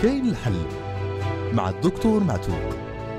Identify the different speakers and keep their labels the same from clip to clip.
Speaker 1: كاين الحل مع الدكتور معتوق.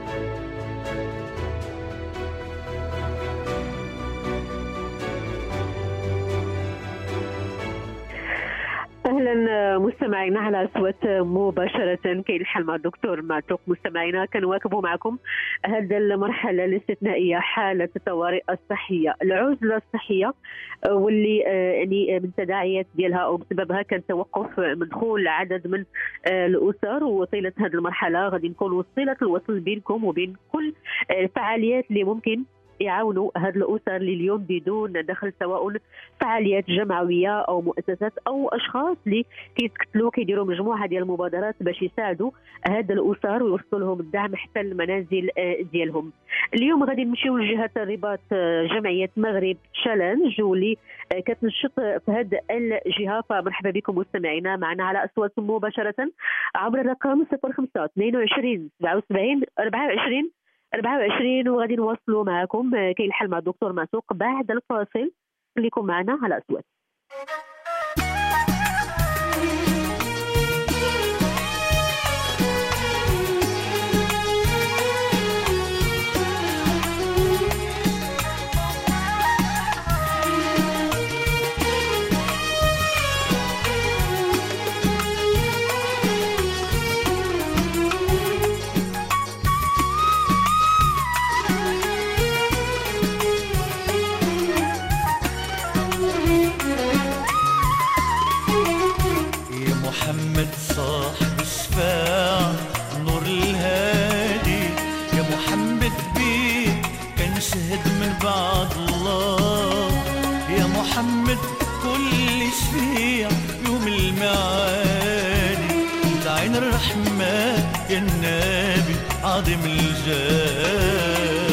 Speaker 2: اهلا مستمعينا على صوت مباشره كاين الحل مع الدكتور معتوق. مستمعينا كنواكبوا معكم هذه المرحله الاستثنائيه، حاله الطوارئ الصحيه، العزله الصحيه، واللي يعني من تداعيات ديالها او بسببها كان توقف من دخول عدد من الاسر. وطيله هذه المرحله غادي نكون وصلت الوصل بينكم وبين كل الفعاليات اللي ممكن يعاونوا هذه الأسر اللي اليوم بدون دخل، سواء فعاليات جمعوية أو مؤسسات أو أشخاص اللي كيتكتلوا كيديروا مجموعة ديال المبادرات باش يساعدوا هذه الأسر ويوصلوا لهم الدعم حتى المنازل ديالهم. اليوم غادي نمشيو لجهة الرباط، جمعية مغرب تشالنج واللي كتنشط في هذه الجهة. فمرحبا بكم مستمعينا معنا على أصوات مباشرة عبر الرقم 05 22 77 24 وغادي نواصلوا معكم كاين الحل مع الدكتور معتوق بعد الفاصل. خليكم معنا على أصوات.
Speaker 3: محمد صاحب الشفاعة نور الهادي، يا محمد بيك كنشهد من بعد الله، يا محمد كل شفيع يوم المعادي، انت عين الرحمة يا النبي عظيم الجاه.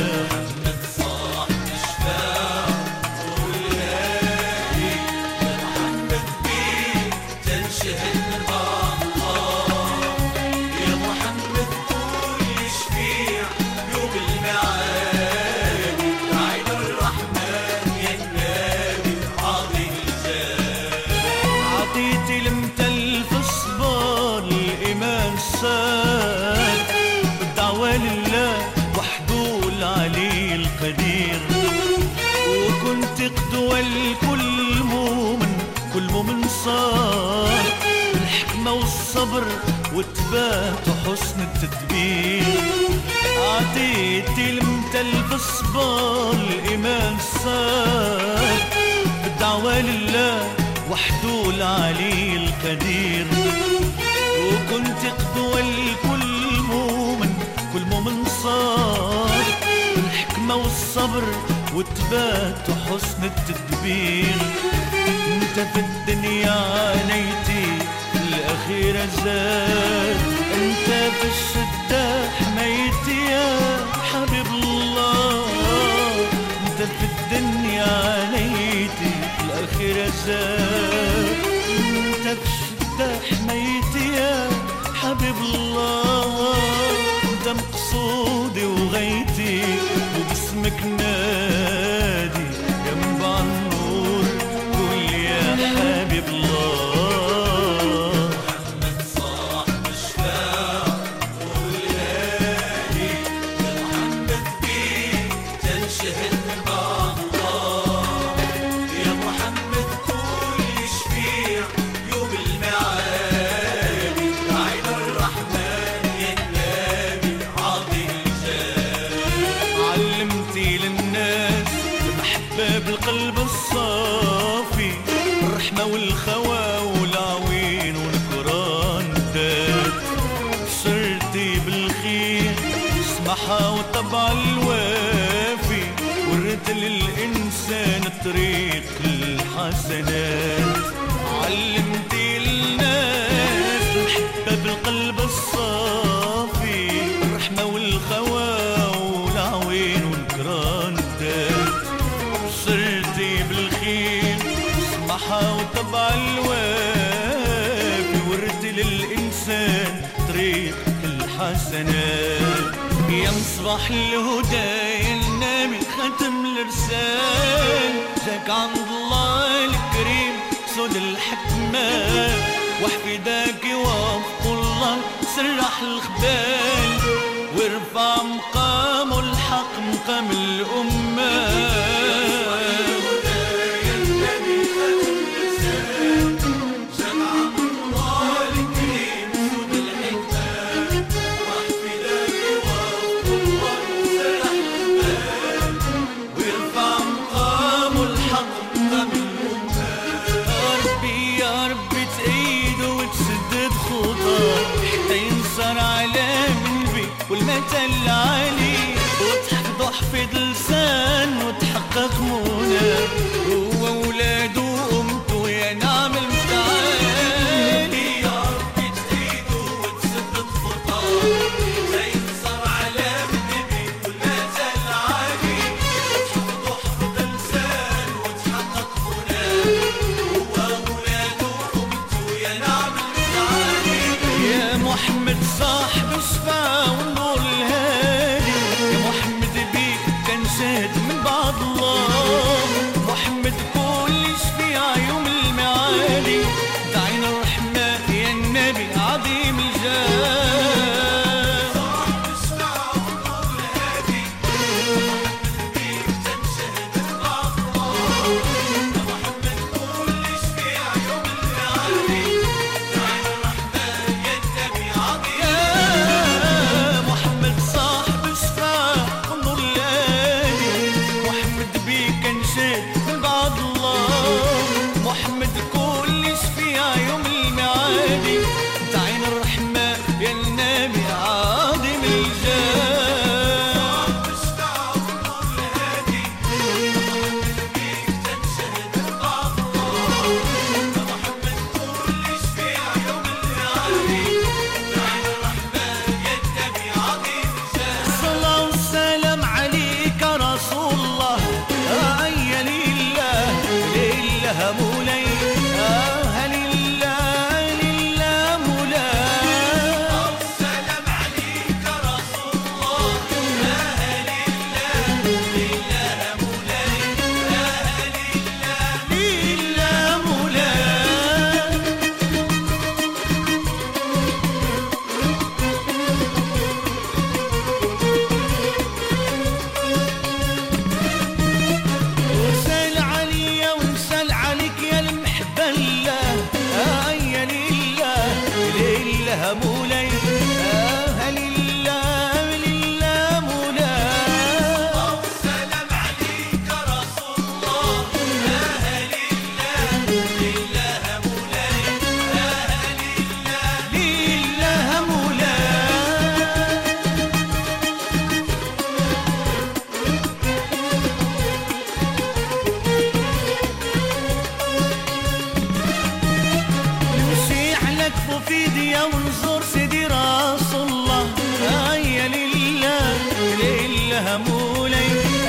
Speaker 3: الدعوة لله وحده العلي القدير، وكنت قدوة لكل مؤمن، كل مؤمن صار الحكمة والصبر والثبات وحسن التدبير، عطيتي المثل الصبر الإيمان صار الدعوة لله وحده العلي القدير، وكنت قدوة لكل مؤمن، كل مؤمن صار الحكمة والصبر والثبات وحسن التدبير، انت في الدنيا عانيتي الأخيرة زاد، انت في الشدة حميتي يا حبيب الله، انت في الدنيا عانيتي الأخيرة زاد، انت في الشدة حميتي يا حبيب الله، انت مقصودي وغايتي وباسمك نادي يا منبع النور قول يا حبيب الله. محمد صاحب الشفاعة والهادي، يا محمد بيك تنشهد من بعد الله، يا محمد كل شفيع يوم المعاد، عين الرحمن يا النبي عظيم الجاه، علمتي للناس المحبة بالقلب الصافي، الرحمة والخوى والعوين والقران الداد، بشرتي بالخير السمحة والطبع الوافي، وريت للإنسان طريق الحسنات، علمتي للناس المحبة بالقلب الصافي، الرحمة والخوى والعوين والقران الداد، بشرتي بالخير السمحة والطبع الوافي، وريت للإنسان طريق الحسنات، يا مصباح الهدى يا النبي ختم الرسال، جاك عند الله الكريم سود الحكمة، وحفيداك وفق الله وسرح الخبال وارفع مقامه الحق مقام الأمة. والمتى العالي وتحفظ حفظ لسان وتحقق منى هو وولاد وامته يا نعم المتعالي. يا ربي تزيدو وتسدد خطاه تيسر على النبي والمتى العالي وتحفظ حفظ لسان وتحقق منى هو وولاد وامته يا نعم المتعالي. يا محمد صاحب الشفاعة من بعد الله محمد كل شفيع يوم المعالي دعينا الرحمة يا النبي عظيم الجاه. صاحب الشفاعة والنور الهادي محمد بيك تنشهد من بعد الله محمد كل شفيع يوم المعالي دعينا الرحمة يا النبي عظيم محمد صاحب الشفاعة والنور من بعد الله محمد كل شفيع يوم المعادي تعين الرحمة يا النبي عظيم الجاه. صاحب الشفاعة والنور الهادي محمد بيك تنشهد من بعد الله محمد كل شفيع يوم المعادي تعين الرحمة يا النبي عظيم الجاه. الصلاة والسلام عليك رسول الله مولاي لله لله مولاي. السلام عليك رسول الله لله لله مولاي لله لله مولاي. وسال عليا وسال عليك يا المحبة لله يا لله لله مولاي لله لله مولاي. السلام عليك رسول الله لله لله مولاي لله لله مولاي. في ديا ونزور سيدي رسول الله يا لله لله مولاي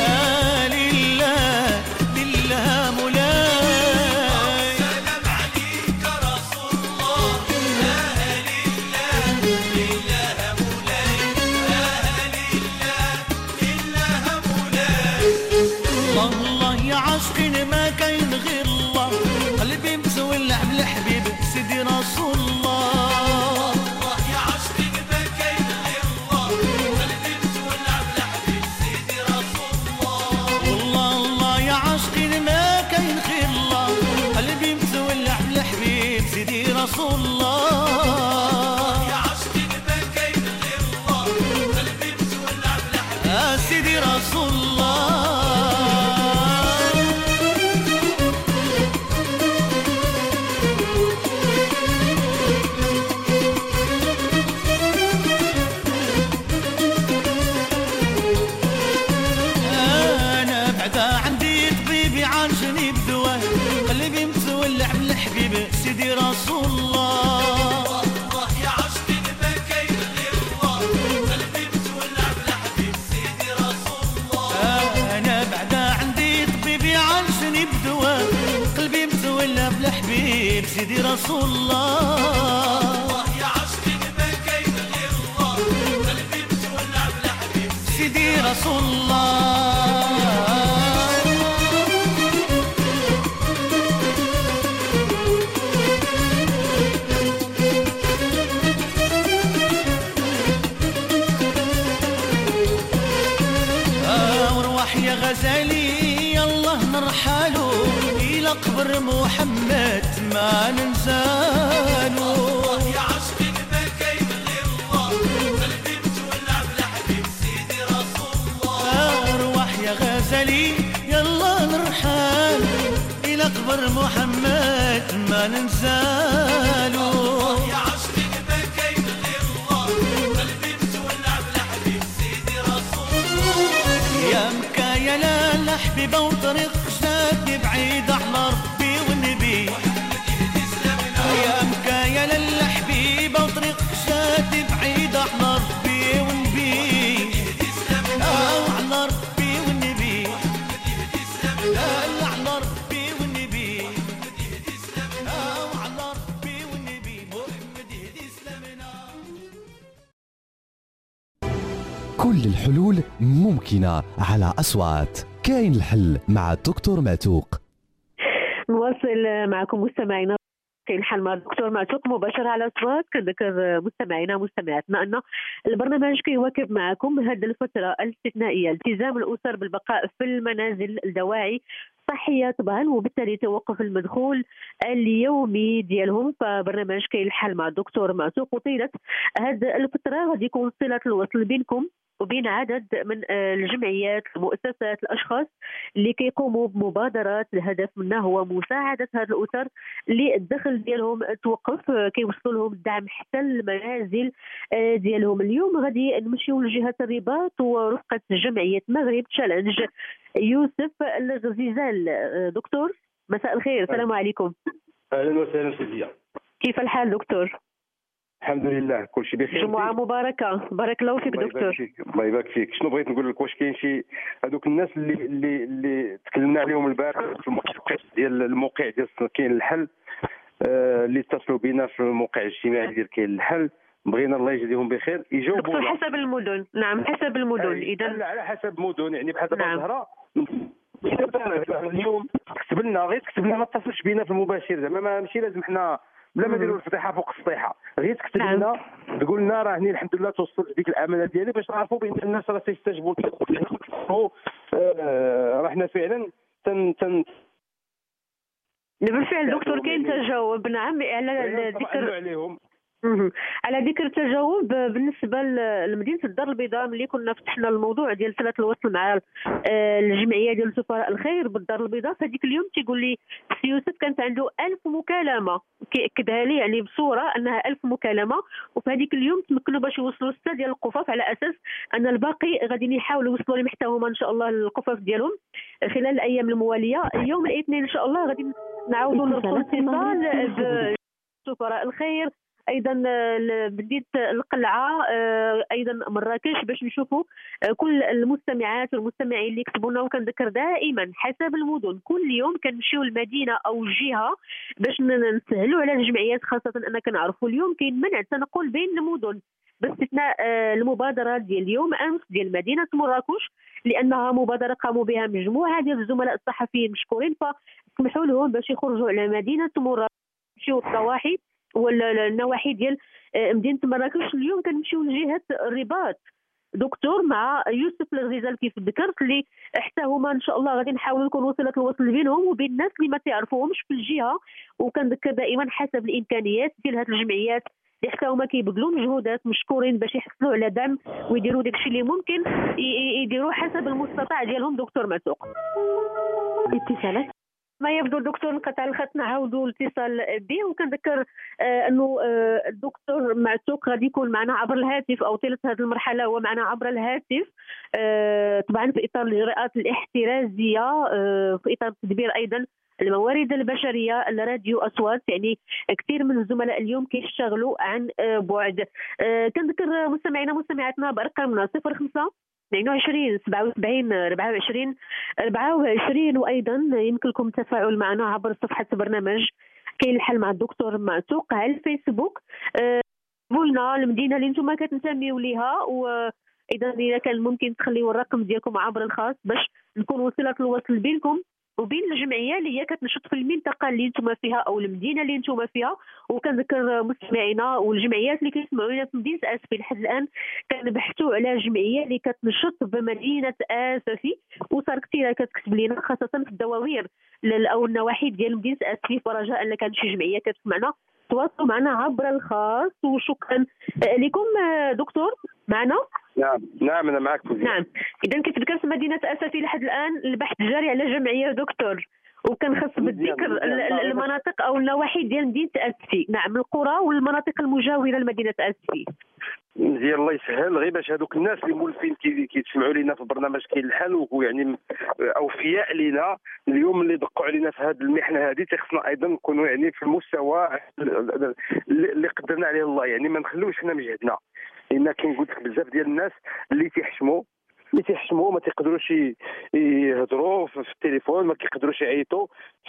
Speaker 3: لله لله مولاي. السلام عليك رسول الله لله لله مولاي لله لله مولاي. الله الله يا عاشقين ما كاين غير الله قلبي متولع بالحبيب سيدي رسول الله. رسول الله يا عاشقين ما كاين غير الله قلبي متولع بالحبيب سيدي رسول الله. انا بعدا عندي طبيبي عالجني بدواه قلبي متولع بالحبيب سيدي رسول الله. الله يا عاشقين ما كاين غير الله قلبي متولع بالحبيب سيدي رسول الله. انا بعدا عندي طبيبي عالجني بدواه قلبي متولع بالحبيب سيدي رسول الله. الله يا عاشقين ما كاين غير الله قلبي متولع بالحبيب سيدي رسول الله. قبر محمد ما ننسالو. يا عشقي ما كاين غير الله، قلبي متولع بالحبيب سيدي رسول الله. ارواح يا غزالي يلا نرحل الى قبر محمد ما ننسالو. يا عشقي ما كاين غير الله، قلبي متولع بالحبيب سيدي رسول الله. يا مكايا لا حبيبه وطريق شادي بعيد على ربي والنبي. يا مكايا لا حبيبه وطريق شادي بعيد على ربي والنبي. على ربي والنبي، على ربي والنبي، على ربي والنبي. محمد يهدي اسلامنا.
Speaker 1: كل الحلول ممكنة على أصوات. كاين الحل مع الدكتور معتوق.
Speaker 2: نواصل معكم مستمعينا كاين الحل مع الدكتور معتوق مباشرة على أصوات. كنذكر مستمعينا ومستمعاتنا أن البرنامج كيواكب معكم هذه الفترة الاستثنائية التزام الأسر بالبقاء في المنازل الدواعي صحية طبعا، وبالتالي توقف المدخول اليومي ديالهم. فبرنامج كاين الحل مع الدكتور معتوق وطيلة هذه الفترة غادي يكون صلة الوصل بينكم وبين عدد من الجمعيات المؤسسات الاشخاص اللي كيقوموا بمبادرات الهدف منها هو مساعده هذه الاسر اللي الدخل ديالهم توقف، كيوصلوا لهم الدعم حتى المنازل ديالهم. اليوم غادي نمشيو لجهه الرباط ورفقه جمعيه مغرب تشالنج. يوسف الغزيزال دكتور مساء الخير، السلام عليكم.
Speaker 4: اهلا وسهلا سيدي.
Speaker 2: كيف الحال دكتور؟
Speaker 4: الحمد لله كل شيء بخير.
Speaker 2: جمعة مباركة، بارك الله فيك دكتور.
Speaker 4: الله يبارك فيك. شنو بغيت نقول لك، واش كاين شي هذوك الناس اللي تكلمنا عليهم البارح في الموقع ديال كاين الحل، اللي اتصلوا بنا في الموقع الاجتماعي ديال كاين الحل، بغينا الله يجزيهم بخير يجاوبوا
Speaker 2: حسب المدن. نعم حسب المدن. اذا
Speaker 4: على حسب المدن، يعني بحال دابا
Speaker 2: نعم.
Speaker 4: الزهراء اليوم تكتب لنا، غير تكتب لنا، ما اتصلش بينا في المباشر، زعما ماشي لازم حنا بلا ما نديروا الفضيحه فوق السطيحه، غير تكتب لنا تقول لنا راه هني الحمد لله توصلت ديك الامانه ديالي، باش نعرفوا بان الناس راه تيستجيبوا. راه حنا فعلا
Speaker 2: بالفعل دكتور كاين تجاوب. نعم على ذكر
Speaker 4: عليهم
Speaker 2: على ذكر التجاوب بالنسبه لمدينه الدار البيضاء، ملي كنا فتحنا الموضوع ديال صله الوصل مع الجمعيه ديال سفراء الخير بالدار البيضاء، فهذيك اليوم تيقول لي سي يوسف كانت عنده 1000 مكالمه، كيأكدها لي يعني بصوره انها 1000 مكالمه، وفي هذيك اليوم تمكنوا باش يوصلوا 6 ديال القفف، على اساس ان الباقي غادي يحاولوا يوصلوا لهم حتى هما ان شاء الله القفف ديالهم خلال الايام المواليه. يوم الاثنين ان شاء الله غادي نعاودوا نرسلوا اتصال بسفراء الخير، ايضا بديت القلعه، ايضا مراكش، باش نشوفوا كل المستمعات والمستمعين اللي يكتبوا لنا. وكنذكر دائما حسب المدن كل يوم كنمشيو لمدينه او جهه باش نسهلوا على الجمعيات، خاصه ان كنعرفوا اليوم كاين منع التنقل بين المدن باستثناء المبادرات ديال اليوم امس ديال مدينه مراكش، لانها مبادره قاموا بها مجموعه ديال الزملاء الصحفيين مشكورين، فسمحوا لهم باش يخرجوا على مدينه مراكش يمشيو الضواحي ولا النواحي ديال مدينه مراكش. اليوم كنمشيو لجهه الرباط دكتور مع يوسف الغزيزال كيف ذكرت، اللي حتى هما ان شاء الله غادي نحاولوا نكونوا صله الوصل بينهم وبين الناس اللي ما تعرفوهمش في الجهه. وكنذكر دائما حسب الامكانيات ديال هذه الجمعيات اللي حتى هما كيبذلوا مجهودات مشكورين باش يحصلوا على دعم ويديروا داكشي اللي ممكن يديروه حسب المستطاع ديالهم. دكتور معتوق اتصالات ما يبدو الدكتور انقطع الخط، نعاودوا الاتصال به. وكنذكر انه الدكتور معتوق غادي يكون معنا عبر الهاتف، او طيله هذه المرحله هو معنا عبر الهاتف، طبعا في اطار الاجراءات الاحترازيه، في اطار تدبير ايضا الموارد البشريه. الراديو اصوات يعني كثير من الزملاء اليوم كيشتغلوا عن بعد. كنذكر مستمعينا مستمعاتنا بارقامنا 05 22 77 24 24، وايضا يمكن لكم التفاعل معنا عبر صفحه برنامج كاين الحل مع الدكتور معتوق على الفيسبوك. قولنا المدينه اللي انتم كتنتميوا ليها، وايضا اذا كان ممكن تخليوا الرقم ديالكم عبر الخاص باش نكون وصلت الوصل بينكم وبين الجمعيه اللي هي كتنشط في المنطقه اللي نتوما فيها او المدينه اللي نتوما فيها. وكنذكر مستمعينا والجمعيات اللي كيسمعونا في مدينه اسفي لحد الان كنبحثوا على جمعيه اللي كتنشط بمدينه اسفي، وصار كثيره كتكتب لنا خاصه في الدواوير او النواحي ديال مدينه اسفي. فرجاء ان كان شي جمعيه كتسمعنا تواصلوا معنا عبر الخاص. وشكرا لكم دكتور معنا.
Speaker 4: نعم انا معك فوزية.
Speaker 2: نعم، اذا كيف ذكرت مدينه اسفي لحد الان البحث جاري على جمعيه دكتور، وكنخص بالذكر المناطق او النواحي ديال مدينه اسفي. نعم، القرى والمناطق المجاوره لمدينه اسفي.
Speaker 4: مزيان الله يسهل، غير باش هذوك الناس اللي مولفين كيتسمعوا لينا في البرنامج كاين الحل ويعني اوفياء لينا اليوم اللي دقوا علينا في هذه المحنه هذه، تخصنا ايضا نكونوا يعني في المستوى اللي قدرنا عليه الله، يعني ما نخلوش حنا مجهدنا، لان كاين قلت لك بزاف ديال الناس اللي تيحشموا ما تيقدروش يهضروا في التليفون، ما كيقدروش يعيطوا،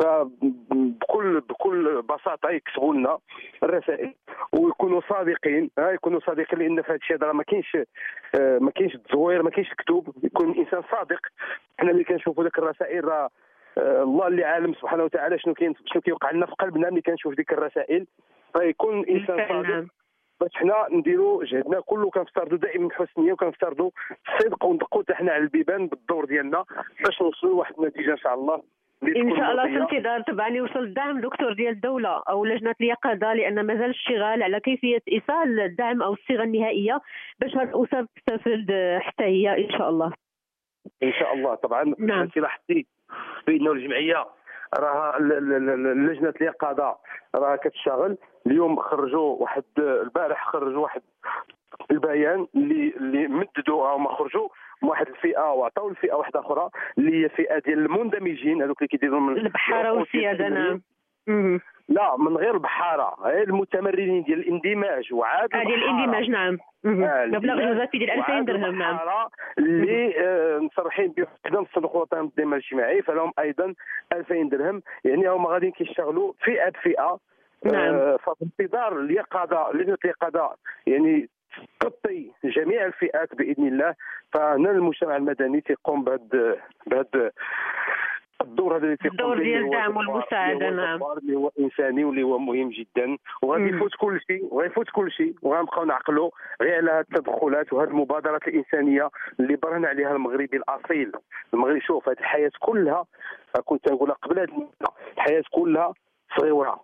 Speaker 4: بكل بساطه يكتبوا لنا الرسائل ويكونوا صادقين. يكونوا صادقين لان في هذا الشيء راه ما كاينش التزوير، ما كاينش الكذوب، يكون الانسان صادق. حنا اللي كنشوفوا ذاك الرسائل راه الله اللي عالم سبحانه وتعالى شنو كيوقع لنا في قلبنا ملي كنشوف ديك الرسائل، فيكون الانسان صادق باش حنا نديروا جهدنا كله. كنفترضوا دائما الحسنيه وكنفترضوا الصدق وندقوا حتى حنا على البيبان بالدور ديالنا باش نوصلوا لواحد النتيجه ان شاء الله.
Speaker 2: ان شاء الله في انتظار طبعا يوصل الدعم دكتور ديال الدوله او لجنه اليقظه، لان مازال الاشتغال على كيفيه ايصال الدعم او الصيغه النهائيه باش هذه الاسر تستفد حتى هي ان شاء الله.
Speaker 4: ان شاء الله طبعا.
Speaker 2: نعم.
Speaker 4: انت لاحظتي بانه الجمعيه راه لجنه اليقظه راه كتشتغل. اليوم البارح خرجوا واحد البيان اللي مددوا او ما خرجوا واحد الفئه وعطاو الفئه واحده اخرى اللي هي فئه ديال المندمجين، هذوك اللي كيديروا من
Speaker 2: البحاره والسياده. نعم.
Speaker 4: لا من غير البحاره، غير المتمرنين ديال الاندماج وعاد
Speaker 2: ديال الاندماج. نعم. مبلغ اضافي ديال 2000 درهم. نعم.
Speaker 4: اللي مصرحين بوحده في الصندوق الوطني للتنميه الاجتماعي فلهم ايضا 2000 درهم، يعني هما غاديين كيشتغلوا فئه بفئه. نعم. ففي انتظار اليقظه لجنه اليقظه يعني تغطي جميع الفئات باذن الله. فهنا المجتمع المدني تيقوم بهذا الدور هذا اللي تيقوم
Speaker 2: الدور ديال الدعم والمساعده. نعم.
Speaker 4: اللي هو انساني واللي هو مهم جدا، وغادي يفوت كل شيء وغنبقاو نعقلوا غير على هذه التدخلات وهذه المبادرات الانسانيه اللي برهن عليها المغربي الاصيل. المغرب شوف هذه الحياه كلها كنت نقولها قبل هذه الحياه كلها صغيره.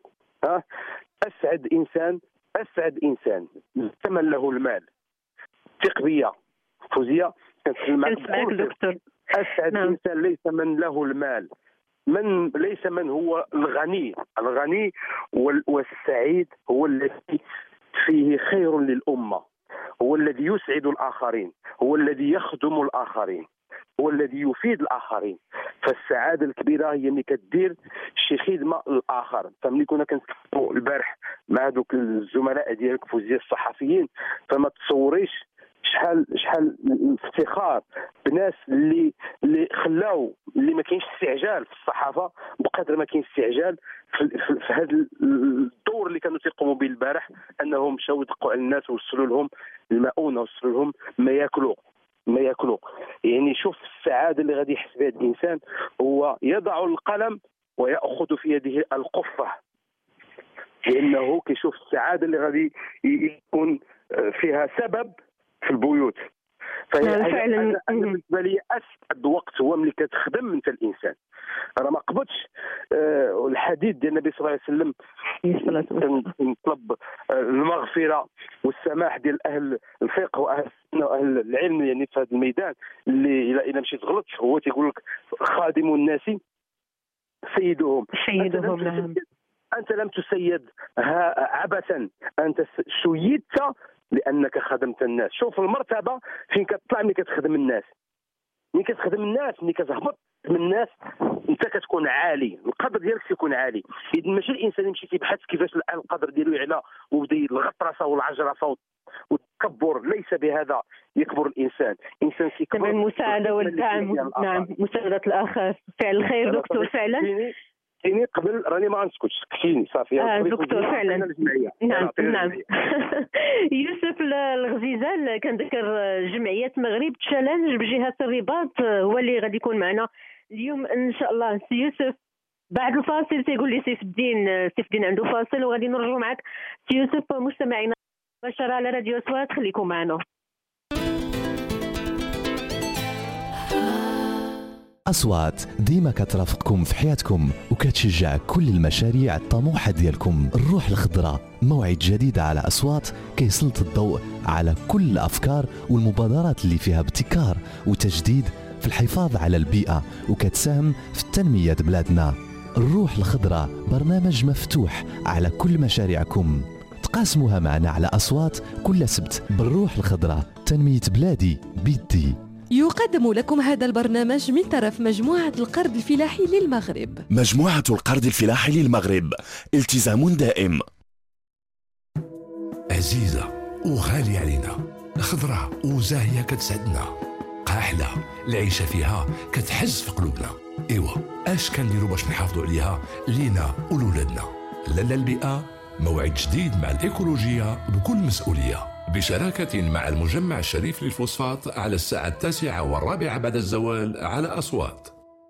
Speaker 4: اسعد انسان ثمن له المال. ثق بيا فوزيه
Speaker 2: كنسمعك دكتور.
Speaker 4: اسعد انسان ليس من له المال، ليس من هو الغني والسعيد هو الذي فيه خير للامه، هو الذي يسعد الاخرين، هو الذي يخدم الاخرين، هو الذي يفيد الاخرين. فالسعاده الكبيره هي اللي كدير شي خدمه للاخر. فملي كنا كنتكلموا البارح مع دوك الزملاء ديالك فوزيه الصحفيين، فما تصوريش شحال افتخار بناس اللي خلاو اللي ما كاينش استعجال في الصحافه بقدر ما كاين استعجال في هذا الدور اللي كانوا تيقوموا به البارح، انهم مشاو يدقوا على الناس ووصلوا لهم المؤونه ووصلوا لهم ما ياكلوا. يعني شوف السعاده اللي غادي يحس بها الانسان هو يضع القلم وياخذ في يده القفه، لانه كيشوف السعاده اللي غادي يكون فيها سبب في البيوت. فعلا بالنسبه لي اسعد وقت هو ملي كتخدم انت الانسان. راه ما قبضش الحديث ديال النبي صلى الله عليه وسلم نطلب المغفره والسماح ديال اهل الفقه واهل السنه واهل العلم يعني في هذا الميدان اللي الا مشيت غلط هو تيقول لك خادم الناس سيدهم.
Speaker 2: نعم.
Speaker 4: انت لم تسيد عبثا، انت سيدت لانك خدمت الناس. شوف المرتبه فين كتطلع ملي كتخدم الناس، ملي كتهبط من الناس انت كتكون عالي، القدر ديالك تيكون عالي. اذا ماشي الانسان يمشي تيبحث كيفاش القدر ديالو يعلى وبدا الغطرسه والعجرفه والتكبر، ليس بهذا يكبر الانسان كيكبر
Speaker 2: كمان المساعده والدعم. نعم، مساعده الاخر، فعل الخير دكتور. فعلا
Speaker 4: كاينين قبل راني ما غنسكتش كفيني صافي.
Speaker 2: دكتور فعلا. نعم. يوسف الغزيزال كنذكر جمعيه مغرب تشالنج بجهه الرباط هو اللي غادي يكون معنا اليوم ان شاء الله سي يوسف بعد الفاصل تيقول لي سيف الدين عنده فاصل وغادي نرجعوا معك سي يوسف مستمعينا مباشره على راديو اصوات. خليكم معنا.
Speaker 1: أصوات ديما كترافقكم في حياتكم وكتشجع كل المشاريع الطموحة ديالكم. الروح الخضراء موعد جديد على أصوات كيسلط الضوء على كل الأفكار والمبادرات اللي فيها ابتكار وتجديد في الحفاظ على البيئة وكتساهم في التنمية بلادنا. الروح الخضراء برنامج مفتوح على كل مشاريعكم، تقاسموها معنا على أصوات كل سبت. بالروح الخضراء تنمية بلادي بيدي.
Speaker 5: يقدم لكم هذا البرنامج من طرف مجموعة القرض الفلاحي للمغرب.
Speaker 6: مجموعة القرض الفلاحي للمغرب، التزام دائم.
Speaker 7: عزيزة وغالية علينا، خضرة وزاهية كتسعدنا، قاحلة العيشة فيها كتحز في قلوبنا. ايوا اش كنديروا باش نحافظوا عليها لينا ولولادنا؟ لالا البيئة موعد جديد مع الإيكولوجية بكل مسؤولية، بشراكة مع المجمع الشريف للفوسفات على الساعة 9:15 بعد الزوال على أصوات.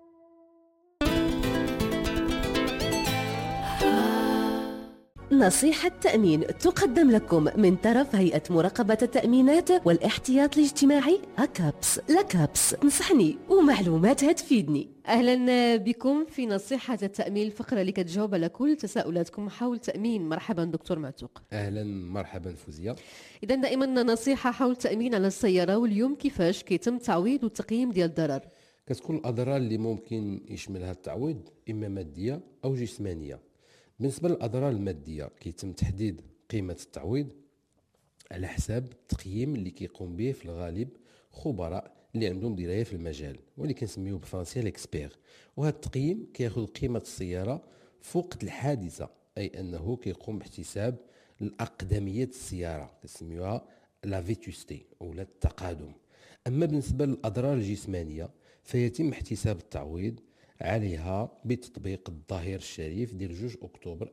Speaker 5: نصيحة تأمين تقدم لكم من طرف هيئة مراقبة التأمينات والاحتياط الاجتماعي أكابس. لكابس تنصحني ومعلوماتها تفيدني. أهلا بكم في نصيحة التأمين، الفقرة اللي كتجاوب على كل تساؤلاتكم حول تأمين. مرحبا دكتور معتوق.
Speaker 8: أهلا مرحبا فوزية.
Speaker 5: إذا دائما نصيحة حول التأمين على السيارة، واليوم كيفاش كيتم التعويض والتقييم ديال الضرر؟
Speaker 8: كتكون الأضرار اللي ممكن يشملها التعويض إما مادية أو جسمانية. بالنسبة للأضرار المادية كيتم تحديد قيمة التعويض على حساب التقييم اللي كيقوم به في الغالب خبراء اللي عندهم دراية في المجال واللي كنسميوه بالفرنسية ليكسبير. وهذا التقييم كياخذ قيمة السيارة فوق الحادثة، أي أنه كيقوم باحتساب الأقدمية السيارة كنسميوها لا فيتوستي أو التقادم. أما بالنسبة للأضرار الجسمانية فيتم احتساب التعويض عليها بتطبيق الظهير الشريف ديال 2 أكتوبر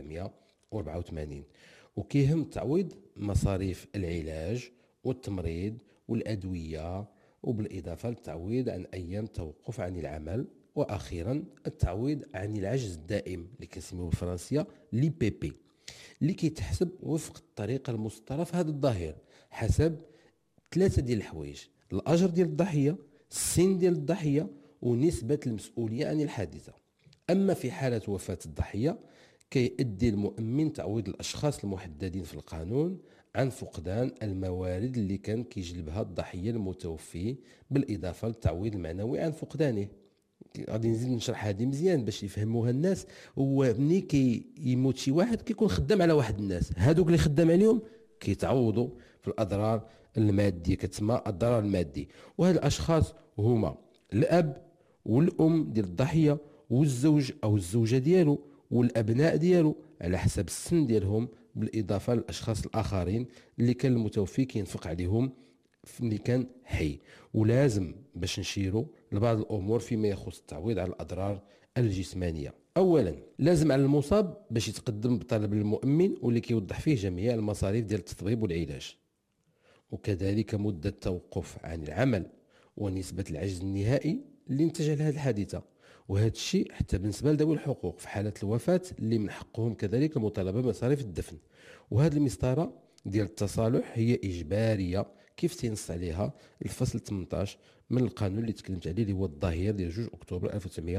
Speaker 8: 1984، وكيهم التعويض مصاريف العلاج والتمريض والأدوية، وبالإضافة للتعويض عن أيام التوقف عن العمل، وأخيرا التعويض عن العجز الدائم اللي كنسميوه بالفرنسية لي بي بي، اللي كيتحسب وفق الطريقة المسطرة في هذا الظهير حسب 3 ديال الحوايج: الأجر ديال الضحية، السن ديال الضحية، ونسبة المسؤولية عن الحادثة. أما في حالة وفاة الضحية كيؤدي المؤمن تعويض الأشخاص المحددين في القانون عن فقدان الموارد اللي كان كيجلبها الضحية المتوفي، بالإضافة للتعويض المعنوي عن فقدانه. غادي نزيد نشرح هذه مزيان باش يفهموها الناس. ومني كيموت شي واحد كيكون خدام على واحد الناس، هادوك اللي خدام عليهم كيتعوضوا في الأضرار المادية، كتسمى الضرر المادي. وهاد الأشخاص هما الأب والأم ديال الضحية والزوج أو الزوجة ديالو والأبناء ديالو على حسب السن ديالهم، بالإضافة للأشخاص الآخرين اللي كان المتوفي كينفق عليهم اللي كان حي. ولازم باش نشيروا لبعض الأمور فيما يخص التعويض على الأضرار الجسمانية. أولا لازم على المصاب باش يتقدم بطلب المؤمن واللي كيوضح فيه جميع المصاريف ديال التطبيب والعلاج، وكذلك مدة التوقف عن العمل ونسبة العجز النهائي اللي انتج على هذه الحادثة. وهذا الشيء حتى بالنسبة لذوي الحقوق في حالة الوفاة اللي من حقهم كذلك المطالبة بمصاريف الدفن. وهذه المسطرة ديال التصالح هي إجبارية كيف تنص عليها الفصل 18 من القانون اللي تكلمت عليه اللي هو الظهير ديال 2 أكتوبر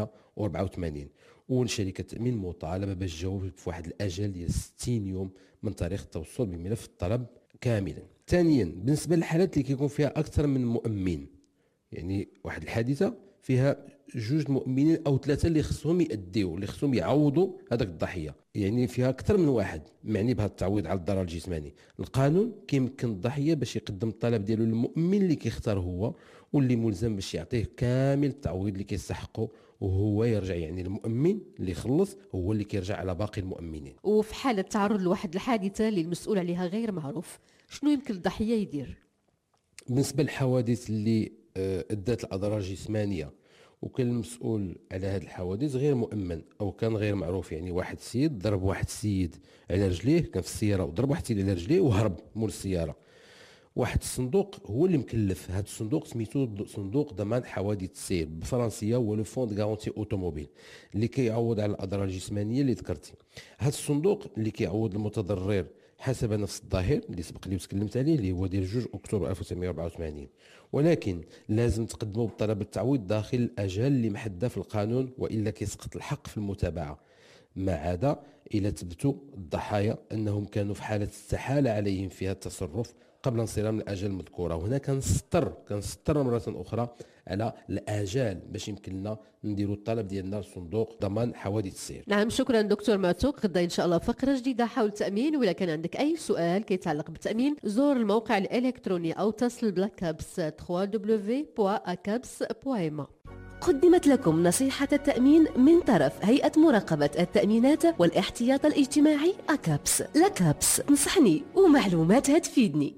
Speaker 8: 1984. وشركة التأمين مطالبة باش تجاوب في واحد الأجل ديال 60 يوم من تاريخ التوصل بملف الطلب كاملا. ثانيا بالنسبة للحالات اللي كيكون فيها أكثر من مؤمن، يعني واحد الحادثة فيها 2 مؤمنين أو 3 اللي خصهم يأديو، اللي خصهم يعوضوا هذاك الضحية، يعني فيها أكثر من واحد معني بهذا التعويض على الضرر الجسماني. القانون كيمكن الضحية باش يقدم الطلب ديالو للمؤمن اللي كيختار هو، واللي ملزم باش يعطيه كامل التعويض اللي كيستحقه، وهو يرجع يعني المؤمن اللي خلص هو اللي كيرجع على باقي المؤمنين.
Speaker 5: وفي حالة تعرض لواحد الحادثة اللي المسؤول عليها غير معروف، شنو يمكن الضحية يدير؟
Speaker 8: بالنسبة للحوادث اللي أدت الأضرار الجسمانية وكان المسؤول على هذه الحوادث غير مؤمن أو كان غير معروف، يعني واحد سيد ضرب واحد السيد على رجليه، كان في السيارة وضرب واحد السيد على رجليه وهرب مول السيارة، واحد الصندوق هو اللي مكلف. هذا الصندوق سميتو صندوق ضمان حوادث السير بالفرنسيه، هو لو فون دو غارونتي اوتوموبيل اللي كيعوض على الاضرار الجسمانيه اللي ذكرتي. هذا الصندوق اللي كيعوض المتضرر حسب نفس الظاهر اللي سبق لي وتكلمت عليه اللي هو ديال 2 اكتوبر 1984. ولكن لازم تقدموا بطلب التعويض داخل الاجال اللي محدده في القانون، والا كيسقط الحق في المتابعه، ما عدا الى ثبتوا الضحايا انهم كانوا في حاله استحاله عليهم فيها التصرف قبل انصرام الاجال المذكوره. وهنا كنسطر مره اخرى على الاجال باش يمكن لنا نديروا الطلب ديالنا لصندوق ضمان حوادث السير.
Speaker 5: نعم، شكرا دكتور معتوق. غدا ان شاء الله فقره جديده حول التامين، ولا كان عندك اي سؤال كيتعلق بالتامين زور الموقع الالكتروني او اتصل بلاكابس www.acabs.ma. قدمت لكم نصيحة التأمين من طرف هيئة مراقبة التأمينات والاحتياط الاجتماعي أكابس. لكابس، تنصحني ومعلوماتها تفيدني.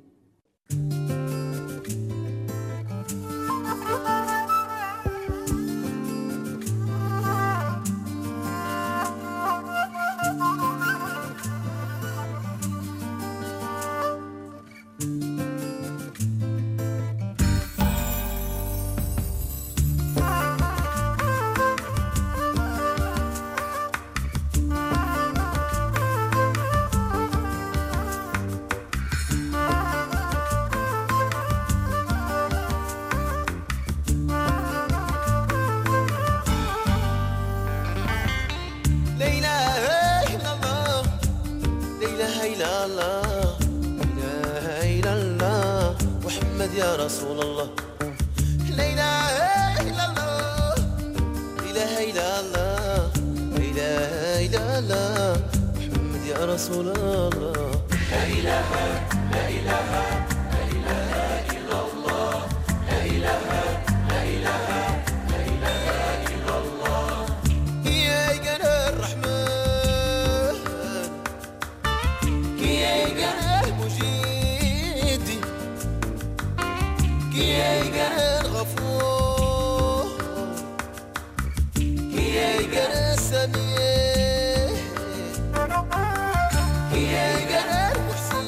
Speaker 3: يا رسول الله، لا إله إلا الله، لا إله إلا الله، لا إله إلا الله، محمد يا رسول الله. لا إله لا إله لا إله إلا الله، لا إله لا إله لا إله إلا الله. يا جل الرحمن، يا جل المجيد، يا جل الغفور، يا جل السميع، يا جل المحسن،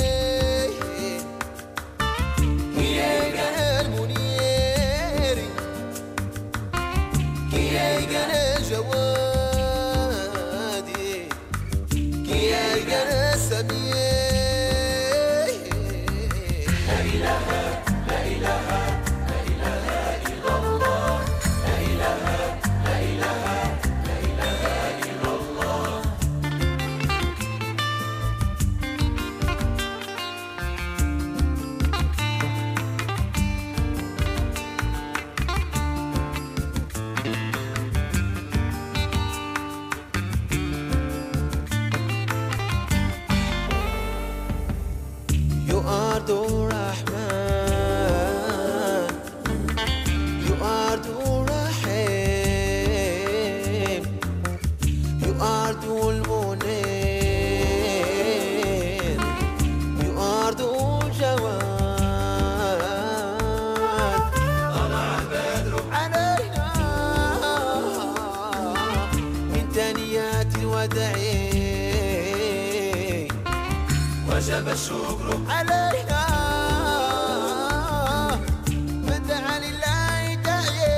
Speaker 3: يا جل المنير، يا جل الجواد، يا جل السميع. لا إله لا إله لا إله إلا الله، لا إله لا إله لا إله إلا الله. You are the Rahman, you are the Rahim, you are the Munir, you are the Jawad. طلع البدر علينا من ثنيات الوداع، وجب الشكر علينا، فدعا لله داعي.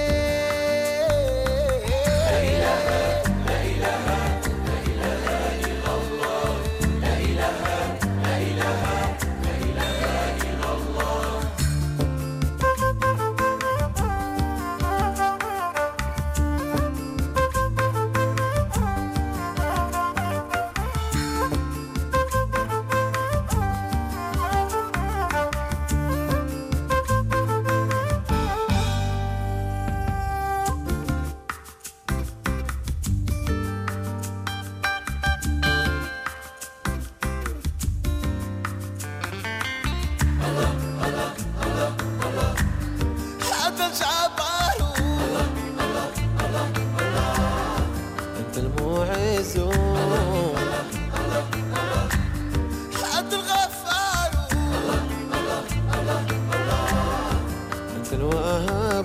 Speaker 3: لا إله لا إله لا إله إلا الله، لا إله لا إله لا إله إلا الله. حتى الجبار، أنت المعز، حتى الغفار، أنت الوهاب،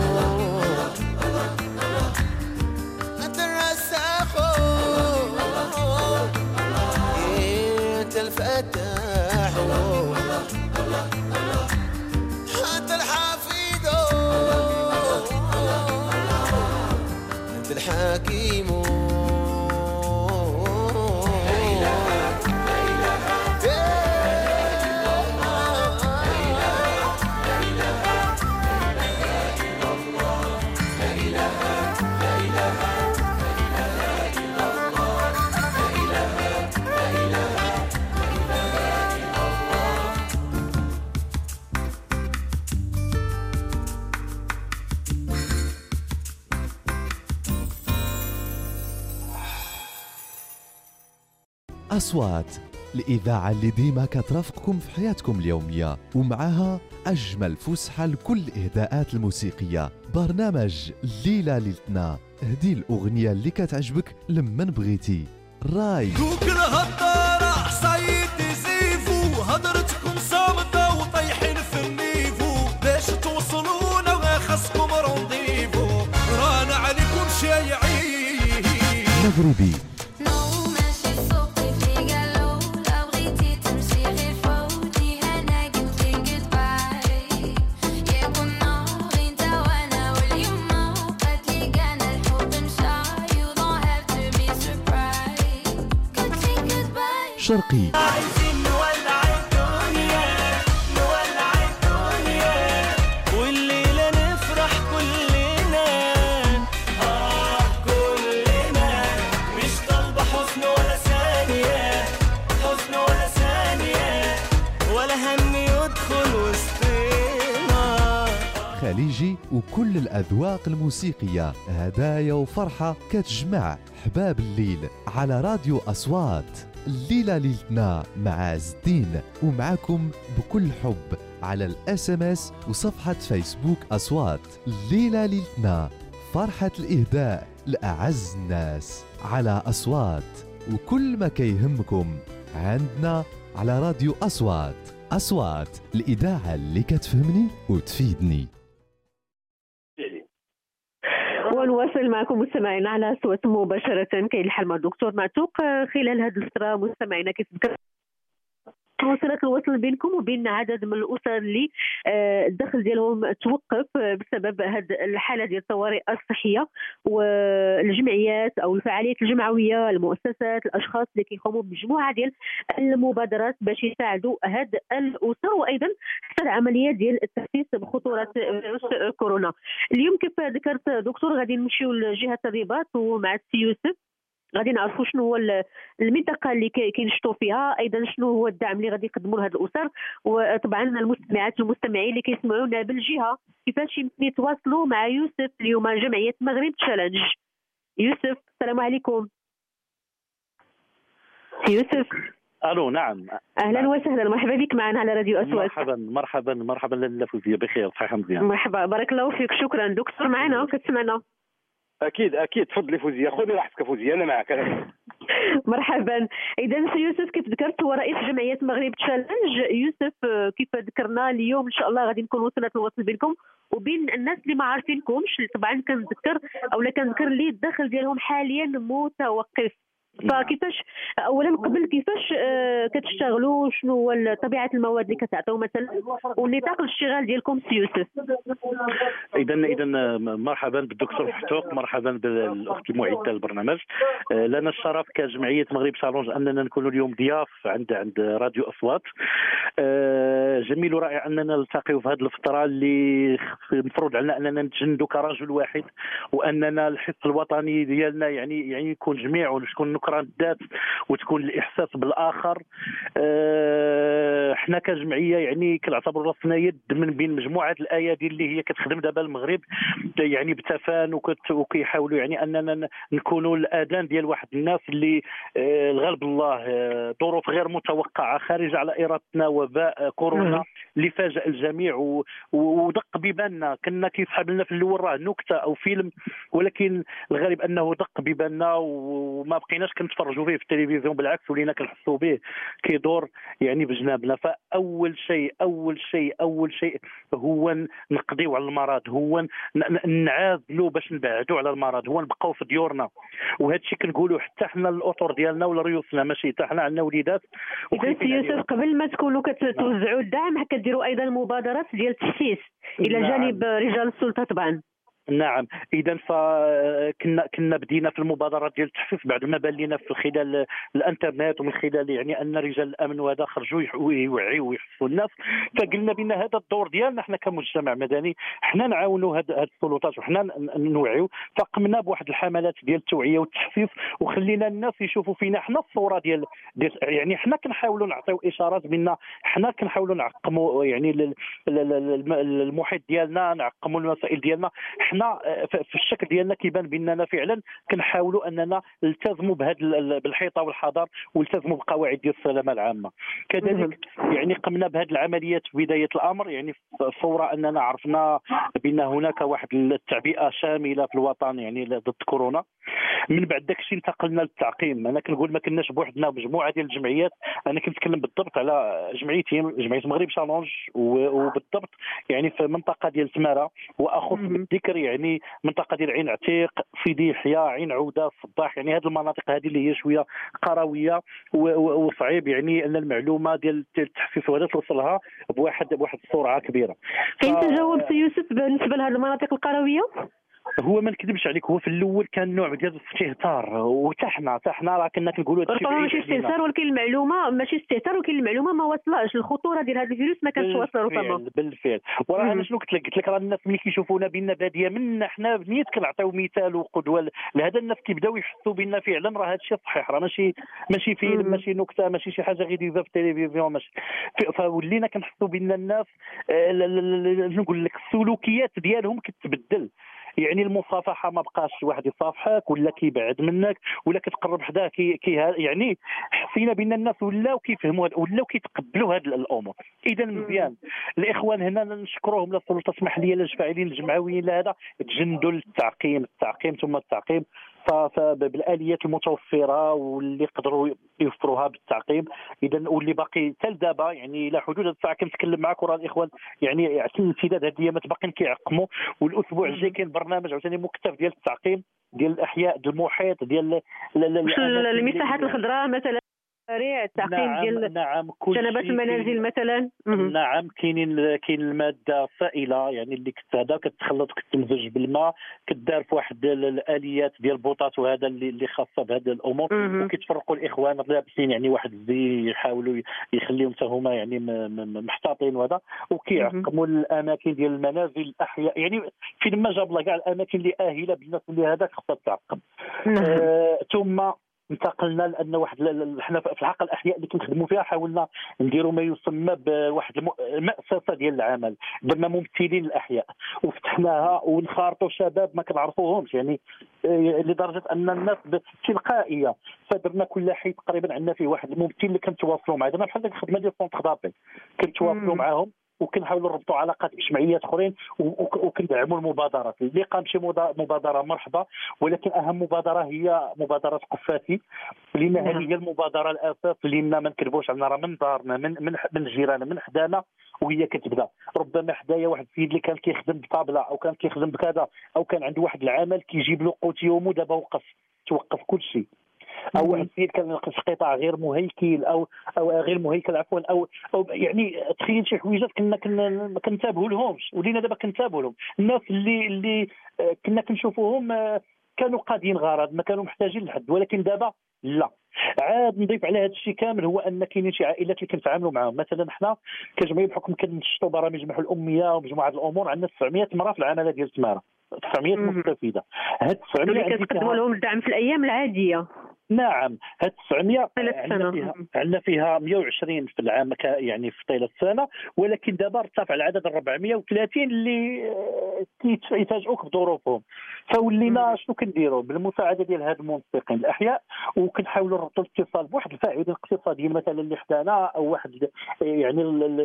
Speaker 3: أنت الرزاق، أنت الفتاح، حتى الحفيدو انت الحكيم
Speaker 1: أصوات، الإذاعة اللي ديما كترافقكم في حياتكم اليومية ومعها أجمل فسحة لكل الإهداءات الموسيقية. برنامج ليلة ليلتنا، هدي الأغنية اللي كتعجبك لمن بغيتي. راي
Speaker 3: دوك الهضارة صيد زيفو هضرتكم صامتة وطيحين في النيفو باش توصلونا خاصكم رونديفو رانا عليكم شايعين
Speaker 1: مغربي. شرقي.
Speaker 3: عايزين نولع الدنيا نولع الدنيا والليلة نفرح كلنا كلنا مش طالبة حزن ولا ثانية حزن ولا ثانية ولا هم يدخل وسطنا.
Speaker 1: خليجي وكل الأذواق الموسيقية، هدايا وفرحة كتجمع حباب الليل على راديو أصوات. الليلة ليلتنا مع عز الدين ومعكم بكل حب على الSMS وصفحة فيسبوك أصوات. الليلة ليلتنا، فرحة الإهداء لأعز الناس على أصوات، وكل ما كيهمكم عندنا على راديو أصوات. أصوات، الإذاعة اللي كتفهمني وتفيدني.
Speaker 2: ونواصل معكم مستمعينا على صوت مباشرة. كاين الحال مع الدكتور معتوق. خلال هذه الفترة مستمعينا كيف تواصلات الوصل بينكم وبين عدد من الاسر اللي الدخل ديالهم توقف بسبب هذه الحاله ديال الطوارئ الصحيه، والجمعيات او الفعاليات الجمعويه، المؤسسات، الاشخاص اللي كيقوموا بمجموعه ديال المبادرات باش يساعدوا هذه الاسر، وايضا حتى العمليات ديال التحسيس بخطوره فيروس كورونا. اليوم كيف ذكرت دكتور غادي نمشيو لجهه الرباط ومع السي يوسف غادي نعرفوا شنو هو المنطقه اللي كينشطوا فيها، ايضا شنو هو الدعم اللي غادي يقدموا لهذه الاسر، وطبعا المستمعات والمستمعين اللي كيسمعونا بالجهه كيفاش يمكن يتواصلوا مع يوسف اليوم جمعيه مغرب تشالنج. يوسف السلام عليكم. يوسف
Speaker 9: الو. نعم
Speaker 2: اهلا وسهلا، مرحبا بك معنا على راديو اصوات.
Speaker 9: مرحبا لاله فوزيه، بخير صحه مزيان.
Speaker 2: مرحبا بارك الله فيك، شكرا. دكتور معنا كتسمعنا؟
Speaker 4: اكيد تفضلي فوزيه، خذي راحتك فوزيه، انا معك أنا.
Speaker 2: مرحبا. اذا سي يوسف كيف ذكرت هو رئيس جمعيه مغرب تشالنج. يوسف كيف ذكرنا اليوم ان شاء الله غادي نكون وصلت الوصل بينكم وبين الناس اللي ما عارفينكمش. طبعا كنذكر اللي الدخل ديالهم حاليا متوقف، فكيفاش اولا قبل كيفاش كتشتغلوا، شنو هو طبيعه المواد اللي كتعطيو مثلا والنطاق الاشتغال ديالكم سي يوسف؟
Speaker 9: اذا مرحبا بالدكتور محتوق، مرحبا بالاخت المعده للبرنامج. لنا الشرف كجمعيه مغرب شالونج اننا نكون اليوم ضياف عند راديو اصوات. جميل ورائع اننا نلتقيو في هذه الفتره اللي المفروض علينا اننا نتجندوا كرجل واحد، واننا الحس الوطني ديالنا يعني يكون جميع وتكون نكران الذات وتكون الاحساس بالاخر. احنا كجمعيه يعني كنعتبر راسنا يد من بين مجموعه الايادي اللي هي كتخدم دابا المغرب يعني بتفان وكيحاولوا يعني اننا نكونوا الاذان ديال واحد الناس اللي الغالب الله ظروف غير متوقعه خارجه على ارادتنا، وباء كورونا اللي فاجأ الجميع ودق بيباننا. كنا كيسحب لنا في الاول راه نكته او فيلم، ولكن الغالب انه دق بيباننا وما بقيناش كنتفرجوا فيه في التلفزيون، بالعكس ولينا كنحسوا به كيدور يعني بجنابنا. فاول شيء هو نقضيو على المرض، هو نعازلوا باش نبعدوا على المرض، هو نبقاو في ديورنا. وهذا الشيء كنقولوا حتى حنا الاطر ديالنا ولا ريوسنا، ماشي حتى حنا عندنا وليدات.
Speaker 2: اذا سي يوسف قبل ما تكونوا كتوزعوا الدعم كديروا ايضا مبادرات ديال التحسيس الى جانب رجال السلطه طبعا.
Speaker 9: نعم، اذا فكنا بدينا في المبادرات ديال التحفيز بعد ما بان لنا في خلال الانترنت ومن خلال يعني ان رجال الامن وهذا خرجوا يوعيوا ويحسوا الناس. فقلنا بان هذا الدور ديالنا احنا كمجتمع مدني، احنا نعاونوا هاد السلطات وحنا نوعيوا. فقمنا بواحد الحملات ديال التوعيه والتحفيز وخلينا الناس يشوفوا فينا احنا الصوره ديال يعني احنا كنحاولوا نعطيو اشارات بان احنا كنحاولوا نعقموا يعني المحيط ديالنا، نعقموا المسائل ديالنا. احنا في الشكل ديالنا كيبان باننا فعلا كنحاولوا اننا نلتزموا بالحيطه والحذر ونلتزموا بقواعد ديال السلامه العامه. كذلك يعني قمنا بهذه العمليات في بدايه الامر، يعني فور اننا عرفنا بان هناك واحد التعبئه شامله في الوطن يعني ضد كورونا. من بعد داك الشيء انتقلنا للتعقيم. انا كنقول ما كناش بوحدنا، مجموعه ديال الجمعيات. انا كنتكلم بالضبط على جمعيه مغرب شالونج، وبالضبط يعني في منطقه ديال تماره، واخص بالذكر يعني منطقه ديال عين عتيق، سيدي يحيى، عين عوده، الصباح. يعني هذه المناطق هذه اللي هي شويه قرويه وصعيب يعني ان المعلومه ديال التحفيز وهذا توصلها بواحد السرعه كبيره.
Speaker 2: كاين تجاوب سي يوسف بالنسبه لهذه المناطق القرويه؟
Speaker 9: هو ما نكذبش عليك، هو في الاول كان نوع ديال الاستهتار، وتحنا راه كنا كنقولوا
Speaker 2: هذا الشيء ماشي استهتار، ولكن المعلومه ماشي استهتار، ولكن المعلومه ما وصلهاش. الخطوره ديال هذا الفيروس ما كانتش واصله ربما.
Speaker 9: بالفعل. وراه انا شنو قلت لك راه الناس ملي كيشوفونا بان باديه منا حنا بنيت كنعطيو مثال وقدوه لهذا الناس، كيبداو يحسوا بان فعلا راه هذا الشيء صحيح، راه ماشي فيلم، ماشي نكته، ماشي شي حاجه غير ديزا في التلفزيون، ماشي. فولينا كنحسوا بان الناس نقول لك السلوكيات ديالهم كتبدل. يعني المصافحه ما بقاش واحد يصافحك ولا كيبعد منك ولا كتقرب حداه يعني حسينا بان الناس ولاو كيفهموا ولاو كيتقبلوا هذه الامور. اذا مزيان الاخوان هنا نشكروهم للسلطات المحليه للفاعلين الجمعويين لهذا تجندوا التعقيم ثم التعقيم بالاليات المتوفره واللي قدروا يوفروها بالتعقيم. اذا واللي باقي حتى دابا يعني الى حدود الساعه كنتكلم معك وراه الاخوان يعني عشان امتداد هذه الايامات باقيين كيعقموا. والاسبوع الجاي كاين برنامج عاوتاني مكثف ديال التعقيم ديال الاحياء ديال المحيط ديال
Speaker 2: المساحات الخضراء مثلا، التعقيم ديال جنبات المنازل مثلا.
Speaker 9: نعم، كاين الماده السائله يعني اللي هذا كتخلط وكتمزج بالماء، كدار في واحد الاليات ديال البوطات وهذا اللي خاصه بهذه الامور. وكيتفرقوا الاخوان لابسين يعني واحد الزي يحاولوا يخليهم حتى هما يعني محتاطين وهذا، وكيعقموا الاماكن ديال المنازل الاحياء. يعني فين ما جاب الله كاع الاماكن اللي اهله بالناس اللي هذاك خاصها تعقم. ثم انتقلنا لان حنا في الحق الاحياء اللي كنخدموا فيها حاولنا نديروا ما يسمى بواحد المؤسسه ديال العمل، درنا ممثلين الاحياء وفتحناها ونخارطوا شباب ما كنعرفوهمش يعني لدرجه ان الناس تلقائيه. فدرنا كل حي تقريبا عندنا فيه واحد الممثل اللي كنتواصلوا معاه، درنا بحال الخدمه ديال سونتر دابيل كنتواصلوا معاهم وكنحاولوا نربطوا علاقات بجمعيات اخرين وكندعموا المبادرات. اللي قام بشي مبادره مرحبا، ولكن اهم مبادره هي مبادره قفاتي، لان هذه هي المبادره الاساس لنا ما نكذبوش علينا، راه من دارنا من جيراننا من حدانا وهي كتبدا. ربما حدايا واحد السيد اللي كان كيخدم بطابله او كان كيخدم بكذا او كان عنده واحد العمل كيجيب له قوت يومه، دابا توقف كل شيء. او واحد السيد كان في قطاع غير مهيكل او غير مهيكل عفوا او يعني تخيل شي حويجات كنا كنتابعوا لهمش، ولينا دابا كنتابعوا لهم. الناس اللي كنا كنشوفوهم كانوا قادين غرض، ما كانوا محتاجين لحد، ولكن دابا لا. عاد نضيف على هذا الشيء كامل هو ان كاينين شي عائلات اللي كنتعاملوا معاهم. مثلا حنا كجمعيه بحكم كنشطوا برامج محو الاميه ومجموعه الامور، عندنا 900 مرة في العماله ديال تماره، 900 مستفيده. هاد 900
Speaker 2: اللي كتقدموا لهم الدعم في الايام العاديه.
Speaker 9: نعم، هاد 900
Speaker 2: طيلة
Speaker 9: عندنا فيها 120 في العام يعني في طيله السنه، ولكن دابا ارتفع العدد 430 اللي كيتفاجئوك بظروفهم. فولينا شنو كنديروا بالمساعده ديال هاد المنسقين الاحياء، وكنحاولوا نردوا الاتصال بواحد الفاعلين اقتصاديين مثلا اللي حدانا، او واحد يعني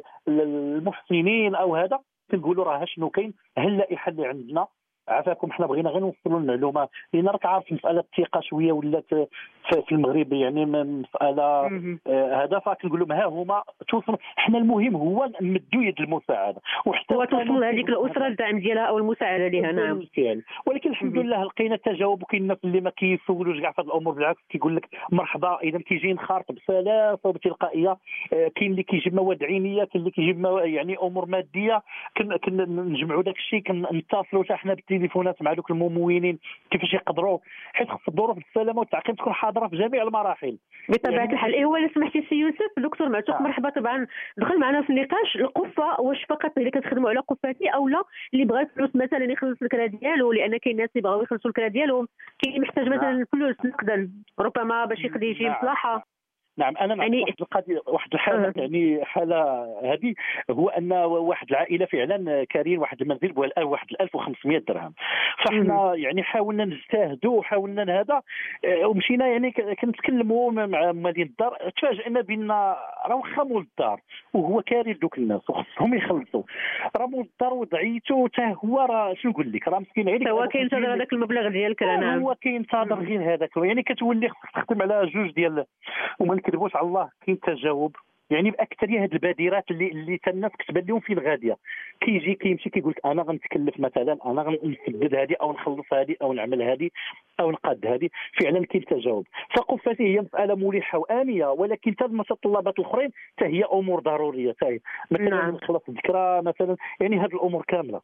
Speaker 9: المحسنين او هذا، كنقولوا راه شنو كاين، هل اللائحه اللي عندنا عافاكم حنا بغينا غير نوصلوا المعلومه، لان راك عارف مساله الثقه شويه ولات في المغرب يعني مساله هذا. فكنقول لهم ها هما توصلوا، حنا المهم هو نمدوا يد المساعده، وحتى
Speaker 2: توصل هذيك الاسره الدعم ديالها او المساعده لها. نعم،
Speaker 9: ولكن الحمد لله لقينا تجاوب. وكاين الناس اللي ما كيسولوش كاع في هذه الامور، بالعكس كيقول لك مرحبا اذا كيجي نخرط بسلاسه وبتلقائيه. كاين اللي كيجيب مواد عينيه، كاين اللي كيجيب يعني امور ماديه، كنجمعوا داك الشيء، كنتصلوا حتى حنا بالتليفونات مع دوك الممولين كيفاش يقدروا، حيت خص الظروف السلامه والتعقيم تكون حاضره في جميع المراحل
Speaker 2: بطبيعه
Speaker 9: يعني
Speaker 2: الحال. ايه هو اللي سمحتي سي يوسف دكتور معتوق مرحبا. طبعا دخل معنا في النقاش القفه، واش فقط اللي كتخدموا على قفاتي، او لا اللي بغى فلوس مثلا يخلص الكرا ديالو، لان كاين ناس اللي بغاو يخلصوا الكرا ديالهم، كاين محتاج مثلا الفلوس نقدا ربما باش يقدر يجي مصلحه.
Speaker 9: نعم، انا يعني واحد القضيه، واحد الحاله يعني حاله هذه، هو ان واحد العائله فعلا كارين واحد المنزل بواحد 1500 درهم. فاحنا يعني حاولنا نجتهدوا وحاولنا هذا، ومشينا يعني كنتكلموا مع مالين الدار، تفاجئنا بان راه واخا مول الدار وهو كاري دوك الناس وخصهم يخلصوا، راه مول الدار وضعيته حتى هو راه شنو نقول لك، راه مسكين عليك
Speaker 2: هو كينتظر هذاك المبلغ ديالك. نعم،
Speaker 9: هو كينتظر غير هذاك، يعني كتولي خصك تخدم على جوج ديال، وما نكذبوش على الله كاين تجاوب يعني باكثريه هذه البادرات اللي الناس كتبان لهم فين غاديه. كيجي كيمشي كيقول لك انا غنتكلف مثلا، انا غنسدد هذه او نخلص هذه او نعمل هذه او نقاد هذه. فعلا كاين تجاوب. فقفاتي هي مساله ملحه وانيه، ولكن حتى المتطلبات الاخرين حتى هي امور ضروريه حتى هي، مثلا نخلص الذكرى مثلا، يعني هذه الامور كامله.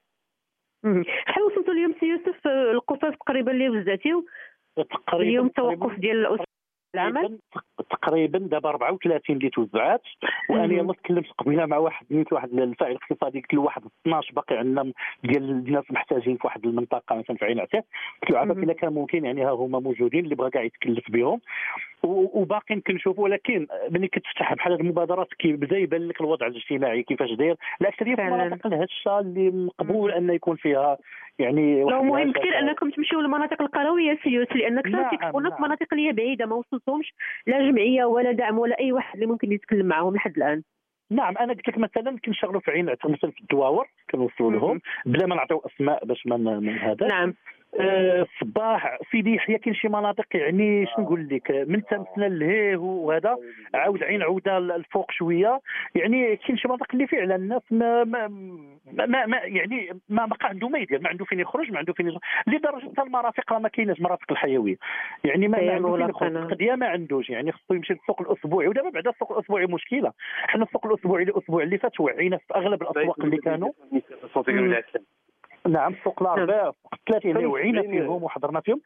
Speaker 2: شحال وصلتوا اليوم سي يوسف القفات تقريبا اللي وزعتيو
Speaker 9: تقريبا
Speaker 2: اليوم توقف ديال الاسره العمل؟
Speaker 9: تقريبا دابا 34 اللي توزعات. وانا يلاه تكلمت قبيله مع واحد الفاعل الاقتصادي، قلت له واحد 12 باقي عندنا ديال الناس محتاجين في واحد المنطقه مثلا في عين عتيق. قلت له عافاك الا كان ممكن يعني ها هما موجودين اللي بغى كاع يتكلف بهم، وباقي كنشوفوا. ولكن ملي كتفتح بحال هذه المبادرات كيبدا يبان لك الوضع الاجتماعي كيفاش داير. الاكثريه في المناطق الهشه اللي مقبول ان يكون فيها يعني
Speaker 2: لو مهم كثير انكم تمشيو للمناطق القرويه سيوس، لان كثر كيكونوا في مناطق اللي هي بعيده ما وصلتهمش لا جمعيه ولا دعم ولا اي واحد اللي ممكن يتكلم معهم لحد الان.
Speaker 9: نعم، انا قلت لك مثلا كنشغلوا في عين عتيق مثلا في الدواور كنوصلوا لهم بلا ما نعطيو اسماء باش من هذا.
Speaker 2: نعم.
Speaker 9: الصباح سيدي يحيى كاين شي مناطق يعني شنو نقول لك من تمثنا لهيه وهذا عاود عين عوده الفوق شويه. يعني كاين شي مناطق اللي فعلا الناس ما يعني ما بقى عنده ما يدير، ما عنده فين يخرج، ما عنده فين لدرجه حتى المرافق راه ما كايناش مرافق الحيويه، يعني ما عنده فين يخرج القضيه ما عندوش، يعني خصو يمشي للسوق الاسبوعي. ودابا بعد السوق الاسبوعي مشكله. حنا السوق الاسبوعي الاسبوع اللي فات وعينا في اغلب الاسواق اللي كانوا. نعم، السوق الاربعاء الثلاثين وعينا فيهم وحضرنا فيهم.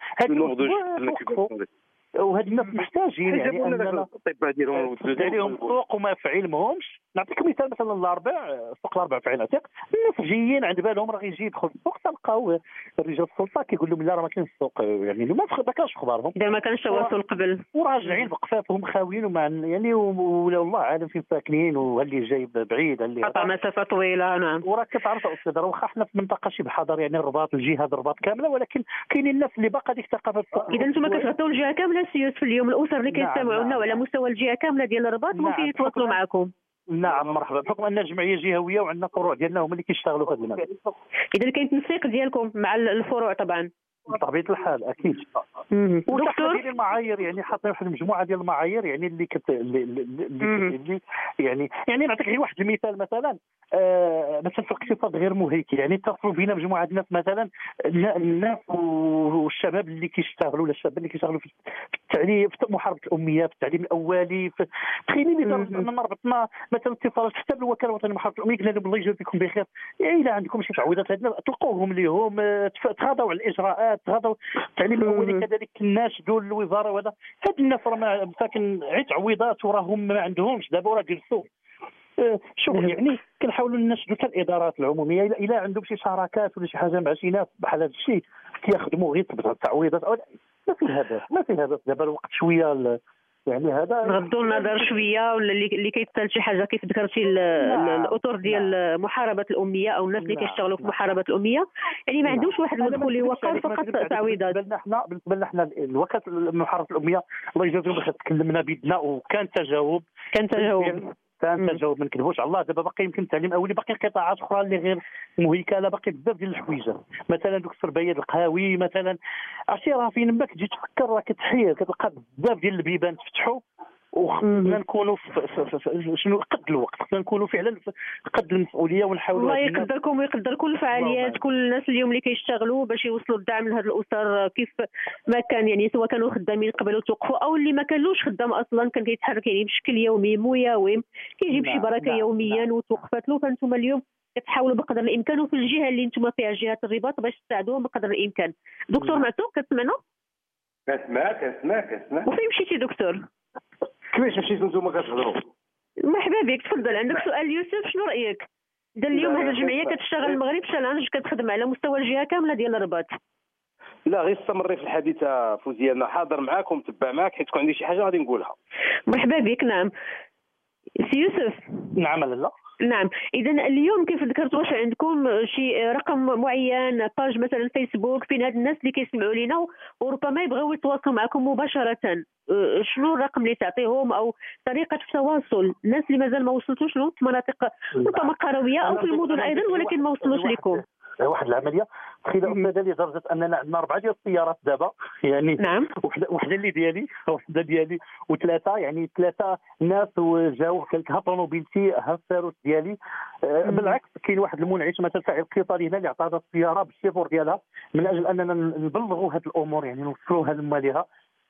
Speaker 9: وهاد الناس محتاجين يعني اننا نزيد عليهم السوق وما في علمهمش. نعطيك مثال مثلا الاربعاء، سوق الاربعاء في عين عتيق، الناس جايين عند بالهم راه غيجي يدخل السوق تلقاو رجال السلطه كيقول لهم لا راه ما كاينش السوق، يعني ما كانش اخبارهم،
Speaker 2: ما كانش تواصل قبل،
Speaker 9: وراجعين بقفافهم خاويين وما يعني ولا والله عالم فين ساكنين وهاللي جاي بعيد اللي
Speaker 2: قطع مسافه طويله. نعم،
Speaker 9: وراك كتعرف استاذ راه واخا حنا في منطقه شبه حضر يعني الرباط الجهه الرباط كامله، ولكن كاينين الناس اللي باقا ديك الثقافه.
Speaker 2: اذا انتم كتغطوا الجهه كامله سيوس في اليوم، الاسر اللي كيستمعونا وعلى مستوى الجهه كامله ديال الرباط ممكن يتواصلوا معكم.
Speaker 9: نعم مرحبا، بحكم ان الجمعيه جهويه وعندنا فروع ديالنا هما اللي كيشتغلوا في هذا المجال.
Speaker 2: اذا كاين تنسيق ديالكم مع الفروع طبعا
Speaker 9: بطبيعه الحال اكيد. وتحديد المعايير، يعني حاطين واحد المجموعه ديال المعايير يعني اللي يعني نعطيك غير واحد المثال مثلا. مثلا في الاقتصاد غير مهيكل، يعني اتصلوا بينا مجموعه الناس مثلا الناس والشباب اللي كيشتغلوا ولا الشباب اللي كيشتغلوا في التعليم، في محاربه الاميه، في التعليم الاولي، تخيلي لدرجه اننا ربطنا مثلا اتصالات حتى بالوكاله الوطنيه لمحاربه الاميه، قلنا لهم الله يجازيكم بخير، الا عندكم شي تعويضات هذنا تلقوهم ليهم، تغاضوا على الاجراءات، تغاضوا التعليم الاولي كذلك ناشدوا الوزاره. وهذا هاد الناس راه مساكن عيد تعويضات وراهم ما عندهمش دابا راه جلسوا شغل. يعني كنحاولوا نناشدوا حتى الادارات العموميه الا عندهم شي شراكات ولا شي حاجه مع شي ناس بحال هذا الشيء كيخدموا غير التعويضات ما فيه هدف دابا الوقت شويه يعني هذا
Speaker 2: نغضوا النظر شويه، ولا اللي كيتسال شي حاجه كيف ذكرتي الاطر ديال محاربه الاميه او الناس اللي كيشتغلوا في محاربه الاميه، يعني ما عندهمش واحد المدخول اللي وقع فقط تعويضات.
Speaker 9: بالنسبه لنا حنا الوكاله محاربه الاميه الله يجازيهم بخير تكلمنا بيدنا وكان تجاوب ما نكذبوش على الله. دابا باقي يمكن التعليم الاولي، باقي قطاعات اخرى اللي غير مهيكله، باقي بزاف ديال الحويجات، مثلا دوك السربيات القهاوي مثلا، عرفتي راه فين ما كتجي تفكر راه كتحير كتلقى بزاف ديال البيبان تفتحوا، وخصنا نكونوا شنو قد الوقت، خصنا نكونوا فعلا قد المسؤوليه ونحاولوا.
Speaker 2: الله يقدركم ويقدر كل الفعاليات، كل الناس اليوم اللي كيشتغلوا باش يوصلوا الدعم لهذه الاسر كيف ما كان، يعني سواء كانوا خدامين قبل وتوقفوا او اللي ما كانوش خدام اصلا، كان كيتحرك يعني بشكل يومي مياوم، كيجيب شي بركه يوميا وتوقفات له. فانتم اليوم كتحاولوا بقدر الامكان وفي الجهه اللي انتم فيها جهه الرباط باش تساعدوهم بقدر الامكان. دكتور معتوق كتسمعنا؟
Speaker 4: كنسمعك.
Speaker 2: وفين مشيتي دكتور؟
Speaker 4: كيفاش مشيتوا نتوما كتهضروا؟
Speaker 2: مرحبا بك، تفضل. عندك سؤال يوسف، شنو رايك؟ اليوم هذه الجمعيه كتشتغل المغرب شالانج، كتخدم على مستوى الجهه كامله ديال الرباط.
Speaker 4: لا غير استمري في الحديث فوزيه، انا حاضر معاك ومتبع معاك، حيت كون عندي شي حاجه غادي نقولها.
Speaker 2: مرحبا بك. نعم سي يوسف.
Speaker 9: نعم لا
Speaker 2: نعم، اذا اليوم كيف ذكرت، واش عندكم شي رقم معين، باج مثلا فيسبوك، فين هاد الناس اللي كيسمعوا لينا وربما يبغيو يتواصلوا معكم مباشره، شنو الرقم اللي تعطيهم او طريقه التواصل؟ الناس اللي مازال ما وصلتوش لهم في مناطق ربما قرويه او في المدن ايضا ولكن ما وصلوش لكم.
Speaker 9: واحد العمليه تخيل استاذه لدرجه اننا عندنا 4 ديال السيارات دابا، يعني
Speaker 2: نعم،
Speaker 9: وحده اللي ديالي وحده ديالي وثلاثه، يعني 3 ناس وجاو كلها طوموبيلتي ها الساروت ديالي. بالعكس كاين واحد المنعش مثلا فاعل قطاري هنا اللي عطاها السياره بالشيفور ديالها من اجل اننا نبلغوا هذه الامور، يعني نوصلوها لمالها.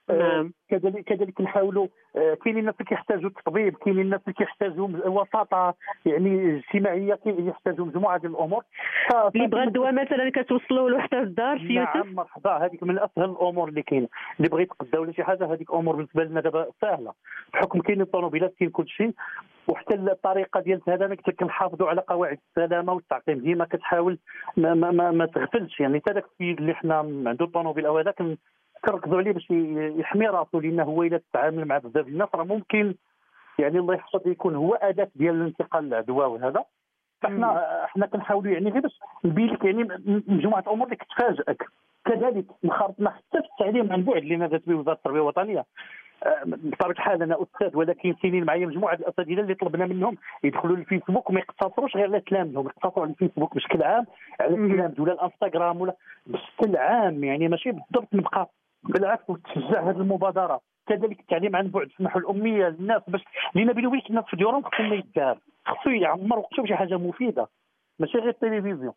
Speaker 9: كذلك نحاولوا، كاينين الناس اللي كيحتاجوا التطبيب، كاينين الناس اللي كيحتاجوا وساطه يعني اجتماعيه، كيحتاجوا مجموعه ديال الامور.
Speaker 2: اللي بغى الدواء مثلا كتوصلوا له حتى الدار في يوسف.
Speaker 9: نعم مرحبا، هذيك من اسهل الامور اللي كاينه. اللي بغى يتقدى ولا شي حاجه هذيك امور بالنسبه لنا دابا سهله، بحكم كاين الطوموبيلات كاين كل شيء. وحتى الطريقه ديال هذا انا قلت لك كنحافظوا على قواعد السلامه والتعقيم، ديما كتحاول ما تغفلش، يعني حتى داك السيد اللي حنا عنده الطوموبيل او هذا كنركزوا عليه باش يحمي راسو، لانه هو الا تتعامل مع بزاف ديال الناس راه ممكن يعني الله يحفظ يكون هو اداه ديال الانتقال للعدوى وهذا. فاحنا كنحاولوا يعني غير باش نبين لك يعني مجموعه الامور اللي كتفاجئك. كذلك انخرطنا حتى في التعليم عن بعد اللي نادت به وزاره التربيه الوطنيه. بطبيعه الحال انا استاذ، ولكن كاينين معايا مجموعه الاساتذه اللي طلبنا منهم يدخلوا للفيسبوك وما يقتصروش غير على تلامذهم، يقتصروا على الفيسبوك بشكل عام، على التلامذ ولا الانستغرام ولا بشكل عام، يعني ماشي بالضبط نبقى بالعكس وتشجع هذه المبادره. كذلك التعليم عن بعد، سمحوا الاميه للناس باش لينا بيني وبينك الناس في ديورهم خصهم ما يدار، خصو يعمر وقته بشي حاجه مفيده ماشي غير التلفزيون.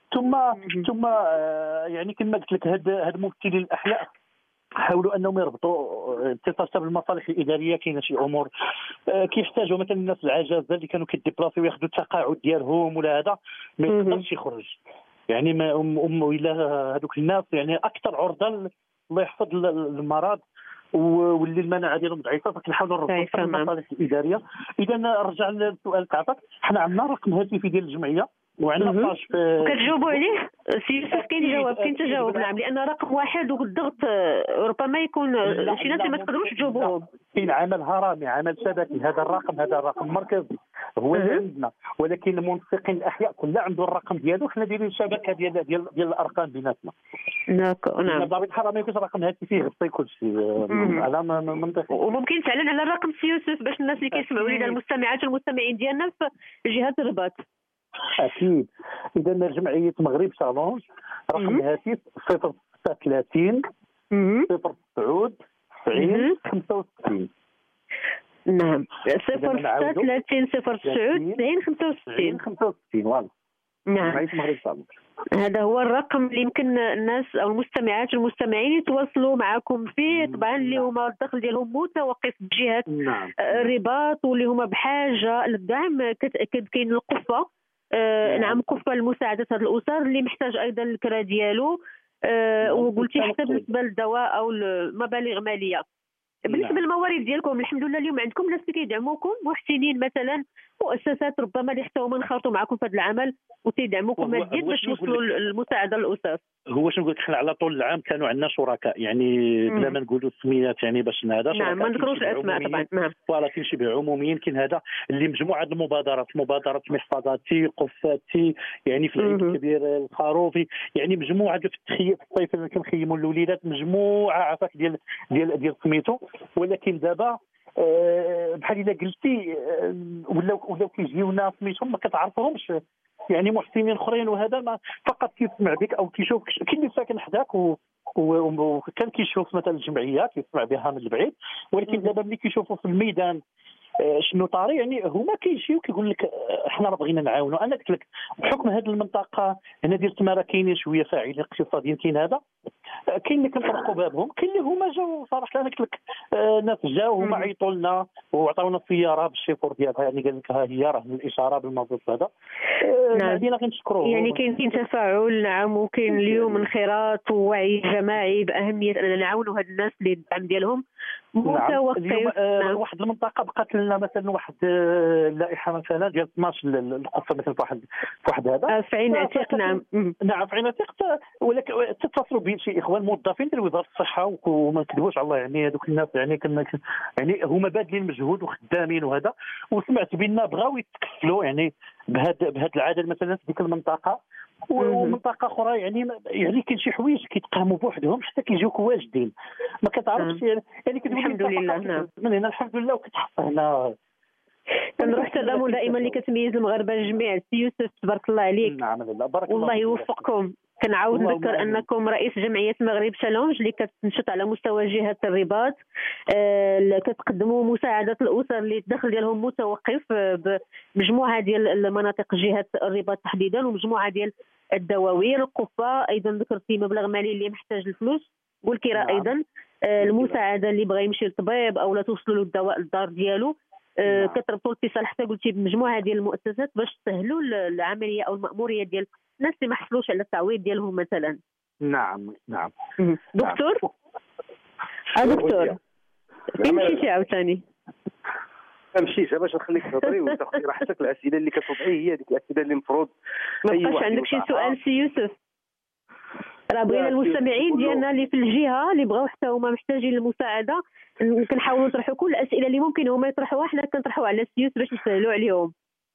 Speaker 9: ثم يعني كما قلت لك هاد الممثلين الاحياء حاولوا انهم يربطوا اتصال بالمصالح الاداريه. كاينه شي امور كيحتاجوا مثلا الناس العجازه اللي كانوا كيديبلاسيو وياخذوا التقاعد ديالهم ولا هذا ما يقدرش يخرج، يعني ما ولا هذوك الناس يعني اكثر عرضه الله يحفظ المرض واللي المناعه ديالهم ضعيفه، فكنحاولوا نربطوا بالمصالح الاداريه. اذا رجع للسؤال تاعك، حنا عندنا رقم هاتفي ديال الجمعيه وعندنا باج
Speaker 2: كتجاوبوا عليه سي يوسف؟ كاين جواب، كاين تجاوب. نعم، لان رقم واحد والضغط ربما يكون شي ناس ما تقدروش تجاوبوهم.
Speaker 9: كاين عمل هرمي، عمل شبكي، هذا الرقم مركزي هو اللي عندنا، ولكن المنسقين الاحياء كلها عنده الرقم ديالو، حنا دايرين شبكه ديال الارقام بيناتنا.
Speaker 2: نعم،
Speaker 9: بطبيعه الحال ما يكونش رقم هاتفي غطي كل شيء على منطقي،
Speaker 2: وممكن تعلن على الرقم سي يوسف باش الناس اللي كيسمعوا لينا المستمعات والمستمعين ديالنا في جهه الرباط.
Speaker 9: اكيد. اذا جمعيه مغرب شالونج رقم الهاتف 036 09 90 65.
Speaker 2: نعم 036 09 65
Speaker 9: فوالا.
Speaker 2: نعم
Speaker 9: جمعيه مغرب شالونج
Speaker 2: هذا هو الرقم اللي يمكن الناس او المستمعات والمستمعين يتواصلوا معكم فيه، طبعا اللي هما الدخل ديالهم متوقف بجهه الرباط واللي هما بحاجه للدعم. كاين القفه نعم قفه لمساعده هذه الاسر اللي محتاج ايضا الكرا ديالو، وقلتي حتى بالنسبه للدواء او المبالغ ماليه. بالنسبه للموارد ديالكم الحمد لله اليوم عندكم ناس اللي كيدعموكم محسنين مثلا مؤسسات ربما اللي حتى هما انخرطوا معكم في هذا العمل وتيدعموكم ماديا باش توصلوا المساعده للاسر.
Speaker 9: هو شنو نقول لك، حنا على طول العام كانوا عندنا شركاء، يعني بلا ما نقولوا سميات يعني باش هذا.
Speaker 2: نعم ما نذكروش الاسماء طبعا. نعم
Speaker 9: ولكن شبه عموميين كاين هذا اللي مجموعه المبادرات، مبادره محفظتي، قفاتي، يعني في العيد الكبير الخروفي، يعني مجموعه في التخييم في الصيف اللي كنخيموا الوليدات، مجموعه عفاك ديال سميتو. ولكن دابا بحال الا قلتي ولاو كيجيونا سميتهم ما كتعرفهمش، يعني محسنين اخرين، وهذا ما فقط كيسمع بك او كيشوف. كاين اللي ساكن حداك وكان كيشوف مثلا الجمعيه كيسمع بها من البعيد، ولكن دابا ملي كيشوفوا في الميدان شنو طاري، يعني هما كيجيو كيقول لك احنا راه بغينا نعاونوا. انا قلت لك بحكم هذه المنطقه هنا ديال تماره كاينين شويه فاعلين اقتصاديين، كاين هذا، كاين اللي كنطرقوا بابهم، كاين اللي هما جاوا صراحه. انا قلت لك ناس جاوا هما عيطوا لنا وعطاونا السياره بالشيفور ديالها، يعني قال لك ها هي راه الاشاره بالموضوع هذا. علينا كنشكروه.
Speaker 2: يعني كاين تفاعل. نعم وكاين اليوم انخراط ووعي جماعي باهميه اننا نعاونوا هاد الناس اللي الدعم ديالهم متوقف.
Speaker 9: نعم. واحد المنطقه بقات لنا مثلا واحد اللائحه مثلا ديال 12 القصه مثلا في واحد هذا
Speaker 2: في عين عتيق. نعم
Speaker 9: في عين عتيق. ولكن تتصلوا به شي اخوان موظفين ديال وزاره الصحه وما نكذبوش على الله، يعني هذوك الناس يعني يعني هما باذلين مجهود وخدامين وهذا، وسمعت بان بغاو يتكفلوا يعني بهذا العدد مثلا في ديك المنطقه ومنطقه اخرى. يعني كاين شي حوايج كيتقاموا بوحدهم حتى كيجيوك واجدين ما كتعرفش. يعني كتقول
Speaker 2: الحمد لله. نعم
Speaker 9: من هنا الحمد لله. وكتحط هنا
Speaker 2: كنروح التضامن دائما اللي كتميز المغاربه الجميع. سي يوسف تبارك الله عليك.
Speaker 9: نعم بارك الله
Speaker 2: والله يوفقكم. كنعاود نذكر انكم رئيس جمعيه المغرب شالونج اللي كتنشط على مستوى جهه الرباط، كتقدموا مساعده الاسر اللي الدخل ديالهم متوقف بمجموعه ديال المناطق جهه الرباط تحديدا، ومجموعه ديال الدواوين. القفه ايضا ذكرتي مبلغ مالي اللي محتاج الفلوس، والكراء ايضا المساعده اللي بغى يمشي للطبيب او لا توصلوا له الدواء للدار ديالو. كتربطوا الاتصال حتى قلتي بمجموعه ديال المؤسسات باش تسهلوا العمليه او المأموريه ديال الناس اللي ما حصلوش على التعويض ديالهم مثلا.
Speaker 9: نعم
Speaker 2: دكتور دكتور فين مشيتي عاوتاني؟
Speaker 4: مشيت باش نخليك تهضري وتاخذي راحتك. الاسئله اللي كتوضعي هي ديك الاسئله اللي المفروض
Speaker 2: ما بقاش عندك شي سؤال سي يوسف؟ راه بغينا المستمعين ديالنا اللي في الجهه اللي بغاو حتى هما محتاجين المساعده كنحاولوا نطرحوا كل الاسئله اللي ممكن هما يطرحوها، حنا كنطرحوا على السيوس باش نسهلوا عليهم.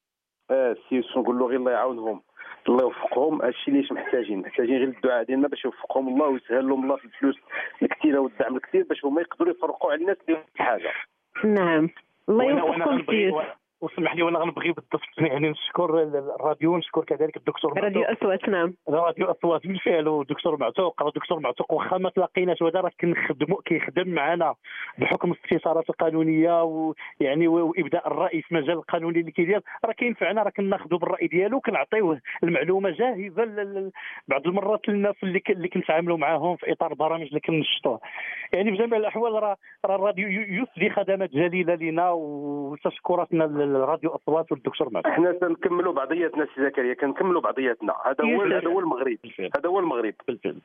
Speaker 4: السيوس نقول له غير الله يعاونهم، الله يوفقهم. هادشي اللي محتاجين غير الدعاء ديالنا باش يوفقهم الله ويسهل لهم الله في الفلوس الكثيره والدعم الكثير باش هما يقدروا يفرقوا على الناس اللي حاجه.
Speaker 2: نعم الله يوفقكم السيوس.
Speaker 9: وسمح لي وانا غنبغي بالضبط يعني نشكر الراديو، نشكر كذلك الدكتور
Speaker 2: راديو اصوات. نعم
Speaker 9: راديو اصوات بالفعل، والدكتور معتوق واخا ما تلاقيناش وهذا راه كيخدم معنا بحكم الاستفسارات القانونيه ويعني وابداء الراي في مجال القانوني اللي كيدير راه كينفعنا، راه كناخذوا بالراي ديالو كنعطيوه المعلومه جاهزه بعض المرات للناس اللي كنتعاملوا معاهم في اطار البرامج اللي كنشطوه. يعني بجميع الاحوال راه الراديو يسدي خدمات جليله لنا وتشكراتنا الراديو اصوات والدكتور معتوق.
Speaker 4: احنا كنكملوا بعضياتنا سي زكريا، كنكملوا بعضياتنا. هذا هو المغرب، هذا هو المغرب.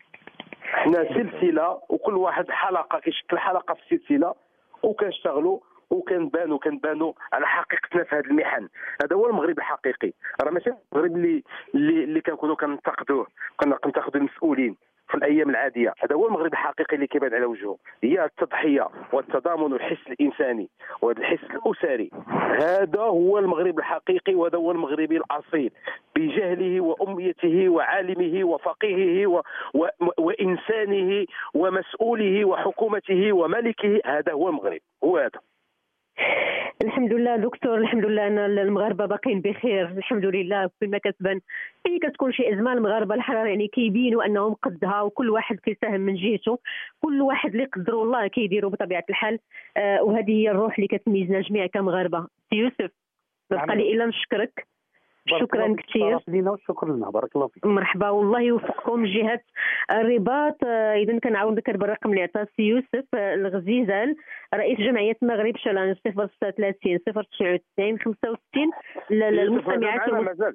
Speaker 4: احنا سلسله وكل واحد حلقه كيشكل حلقه في السلسله وكنشتغلوا وكنبانوا على حقيقتنا في هذه المحن. هذا هو المغرب الحقيقي، راه ماشي المغرب اللي كنكونوا كنتقدوه كنتقدوا المسؤولين في الايام العاديه. هذا هو المغرب الحقيقي اللي كيبان على وجهه، هي التضحيه والتضامن والحس الانساني وهذا الحس الاسري. هذا هو المغرب الحقيقي وهذا هو المغربي الاصيل بجهله واميته وعالمه وفقيهه وانسانه ومسؤوله وحكومته وملكه. هذا هو المغرب، هو هذا.
Speaker 2: الحمد لله دكتور، الحمد لله ان المغاربه باقيين بخير الحمد لله. كما كتبان ملي كتكون شي ازمه المغاربه الحرار يعني كيبينوا انهم قدها وكل واحد كيساهم من جهته، كل واحد اللي قدروا الله كيديروا بطبيعه الحال. وهذه هي الروح اللي كتميزنا جميع كمغاربه. سي يوسف ما بقى لي الا نشكرك، شكرا كثير
Speaker 9: لينا وشكرا لنا، بارك الله فيك.
Speaker 2: مرحبا والله يوفقكم جهه الرباط. اذا كنعاود نذكر بالرقم اللي عطاه سي يوسف الغزيزال رئيس جمعيه المغرب شالانج 036 099 65 للمستمعات.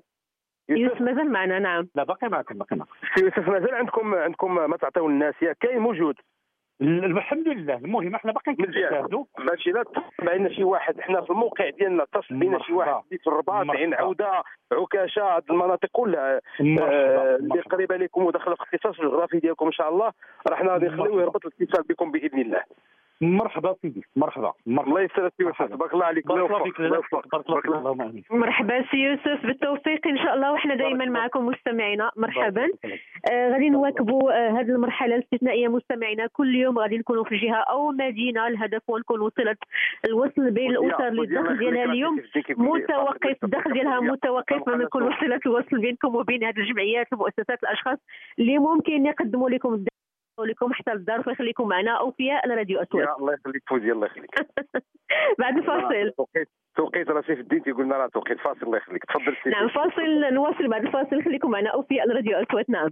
Speaker 2: يوسف مازال معنا؟ نعم
Speaker 9: لا باقي معكم.
Speaker 4: سي يوسف مازال عندكم ما تعطيو الناس؟ كاين موجود
Speaker 9: الحمد لله. المهم احنا باقيين كنجتهدوا
Speaker 4: ماشي لا تبعنا شي واحد حنا في الموقع ديالنا اتصل بينا شي واحد في الرباط عين عوده عكاشه هاد المناطق كلها اللي قريبه لكم وداخله في الاختصاص الجغرافي ديالكم ان شاء الله راح غادي نخليوه يربط الاتصال بكم باذن الله.
Speaker 9: مرحبا سيدي مرحبا.
Speaker 4: الله يسرك سي يوسف تبارك الله عليك.
Speaker 9: بارك الله فيك.
Speaker 2: مرحبا سي يوسف بالتوفيق ان شاء الله وحنا دائما معكم مستمعينا. مرحبا. غادي نواكبوا هذه المرحله الاستثنائيه مستمعينا. كل يوم غادي نكونوا في جهه او مدينه. الهدف هو نكون وصلت الوصل بين الاسر اللي الدخل ديالها اليوم متوقف الدخل ديالها متوقف ما نكون وصلت الوصل بينكم وبين هذه الجمعيات المؤسسات الاشخاص اللي ممكن يقدموا لكم لكم حتى الدار ويخليكم معنا اوفياء لراديو اصوات.
Speaker 4: الله يخليك فوزي الله يخليك.
Speaker 2: بعد الفاصل
Speaker 4: توقيت راه سيف الدين تيقول لنا راه توقيت فاصل. الله يخليك تفضل سيدي.
Speaker 2: نعم فاصل نواصل بعد الفاصل. خليكم معنا اوفياء لراديو اصوات. نعم.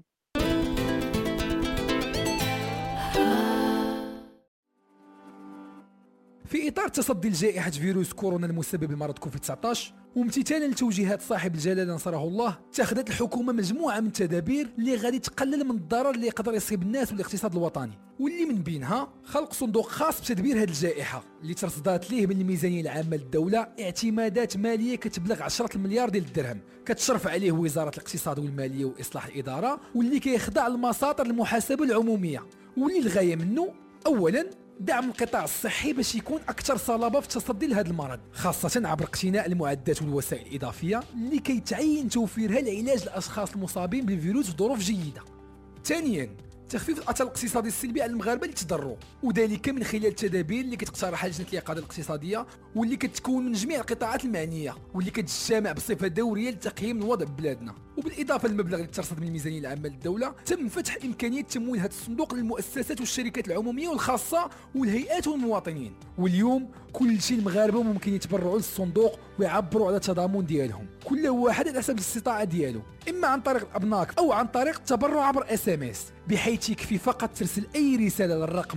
Speaker 10: في إطار تصدي لجائحة فيروس كورونا المسبب بمرض كوفيد-19 وامتثالا لتوجيهات صاحب الجلالة نصره الله، اتخذت الحكومة مجموعة من التدابير اللي غادي تقلل من الضرر اللي يقدر يصيب الناس والاقتصاد الوطني، واللي من بينها خلق صندوق خاص بتدبير هذه الجائحة اللي ترصدات ليه من الميزانية العامة للدولة اعتمادات مالية كتبلغ 10 مليار ديال الدرهم، كتشرف عليه وزارة الاقتصاد والمالية وإصلاح الإدارة، واللي كيخضع لمساطر المحاسبة العمومية، واللي الغاية منه أولا دعم القطاع الصحي باش يكون اكثر صلابه في التصدي لهذا المرض، خاصه عبر اقتناء المعدات والوسائل الاضافيه اللي كيتعين توفيرها لعلاج الاشخاص المصابين بالفيروس في ظروف جيده. ثانيا تخفيف الاثر الاقتصادي السلبي على المغاربه اللي تضروا، وذلك من خلال التدابير اللي كتقترحها لجنه الإعقاد الاقتصاديه واللي كتكون من جميع القطاعات المعنيه واللي كتجتمع بصفه دوريه لتقييم الوضع ببلادنا. وبالاضافه للمبلغ اللي ترصد من الميزانيه العامه للدوله، تم فتح امكانيه تمويل هذا الصندوق للمؤسسات والشركات العموميه والخاصه والهيئات والمواطنين. واليوم كل شيء المغاربه ممكن يتبرعوا للصندوق ويعبروا على التضامن ديالهم، كل واحد على حسب الاستطاعه ديالو، اما عن طريق الابناك او عن طريق التبرع عبر SMS، بحيث يكفي فقط ترسل اي رساله للرقم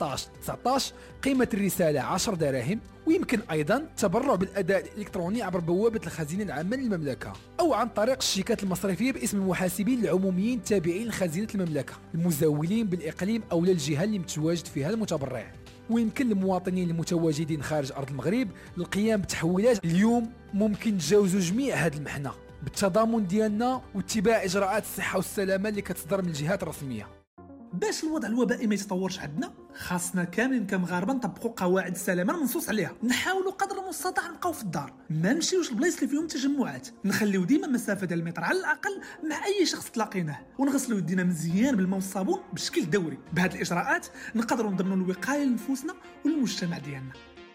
Speaker 10: 1919 قيمه الرساله 10 دراهم. ويمكن ايضا التبرع بالاداء الالكتروني عبر بوابه الخزينه العامه للمملكه او عن طريق الشيكات المصرفيه باسم المحاسبين العموميين التابعين لخزينه المملكه المزاولين بالاقليم او للجهه اللي متواجد فيها المتبرع. ويمكن للمواطنين المتواجدين خارج ارض المغرب القيام بتحويلات اليوم ممكن تجاوزوا جميع هذه المحنه بالتضامن ديالنا واتباع اجراءات الصحه والسلامه اللي كتصدر من الجهات الرسميه.
Speaker 11: باش الوضع الوبائي ما يتطورش عندنا، خاصنا كاملين كمغاربه نطبقوا قواعد السلامه المنصوص عليها، نحاولوا قدر المستطاع نبقاو في الدار، ما نمشيوش لبلايص اللي فيهم تجمعات، نخليو ديما مسافه ديال المتر على الاقل مع اي شخص تلاقيناه، ونغسلوا يدينا مزيان بالماء والصابون بشكل دوري. بهذه الاجراءات نقدروا نضمنوا الوقايه لنفوسنا والمجتمع ديالنا.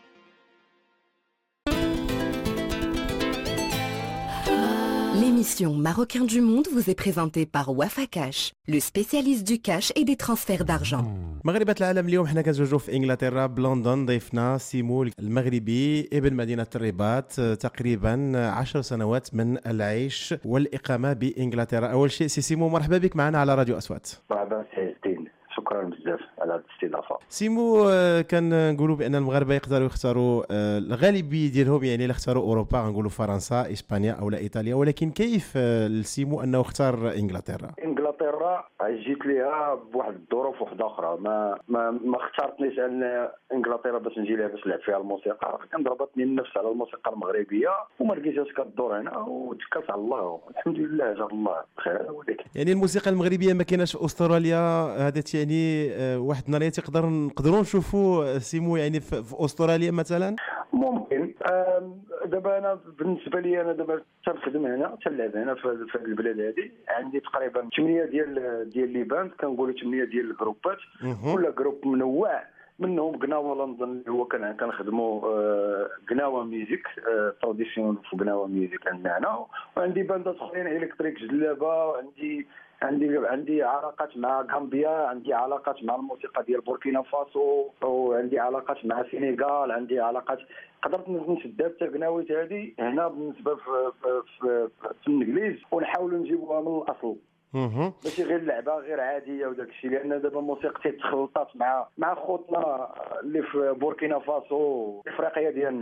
Speaker 12: L'émission Marocain du Monde vous est présentée par Wafa Cash, le spécialiste du cash et des transferts d'argent.
Speaker 13: مغربة العالم اليوم حنا كنتواجدوا في انجلترا بلندن. ضيفنا سيمو المغربي ابن مدينة الرباط، تقريبا 10 سنوات من العيش والإقامة بإنجلترا. أول شيء سي سيمو مرحبا بك معنا على راديو أصوات.
Speaker 14: مرحبا سي الدين، شكرا بزاف على هذه الاستضافه.
Speaker 13: سيمو كنقولوا بان المغاربه يقدروا يختاروا الغالبيه ديالهم، يعني اللي اختاروا اوروبا غنقولوا فرنسا اسبانيا او لا ايطاليا، ولكن كيف لسيمو انه اختار انجلترا؟
Speaker 14: انجلترا جيت ليها بواحد الظروف واحده اخرى، ما اختارتنيش ان انجلترا باش نجي لها باش نلعب فيها الموسيقى، كان ضربتني النفس على الموسيقى المغربيه وما لقيتهاش كدور هنا وتكلت على الله الحمد لله جاب الله بخير. ولكن
Speaker 13: يعني الموسيقى المغربيه ما كايناش في استراليا، هذا يعني واحد النهار نقدروا نشوفوا سيمو يعني في استراليا مثلا؟
Speaker 14: ممكن. دابا انا بالنسبه لي انا دابا تنخدم هنا تنلعب هنا في البلاد هذه، عندي تقريبا 8 ديال لي باند، كنقولوا 8 ديال الجروبات، كل جروب منوع منهم قناوه لندن اللي هو كنخدموا قناوه ميوزيك تراديسيون في قناوه ميوزيك عندنا هنا، وعندي باندات اخرين الكتريك جلابه، عندي علاقات مع غامبيا، عندي علاقات مع الموسيقى ديال بوركينا فاسو، وعندي علاقات مع السنغال، عندي علاقات قدرت نشد التقناويت هذه هنا بالنسبه في الانجليز ونحاولوا نجيبوها من الاصل، ماشي غير لعبه غير عاديه وداك الشيء، لان دابا موسيقتي تخلطات مع خوتنا اللي في بوركينا فاسو افريقيا ديالنا.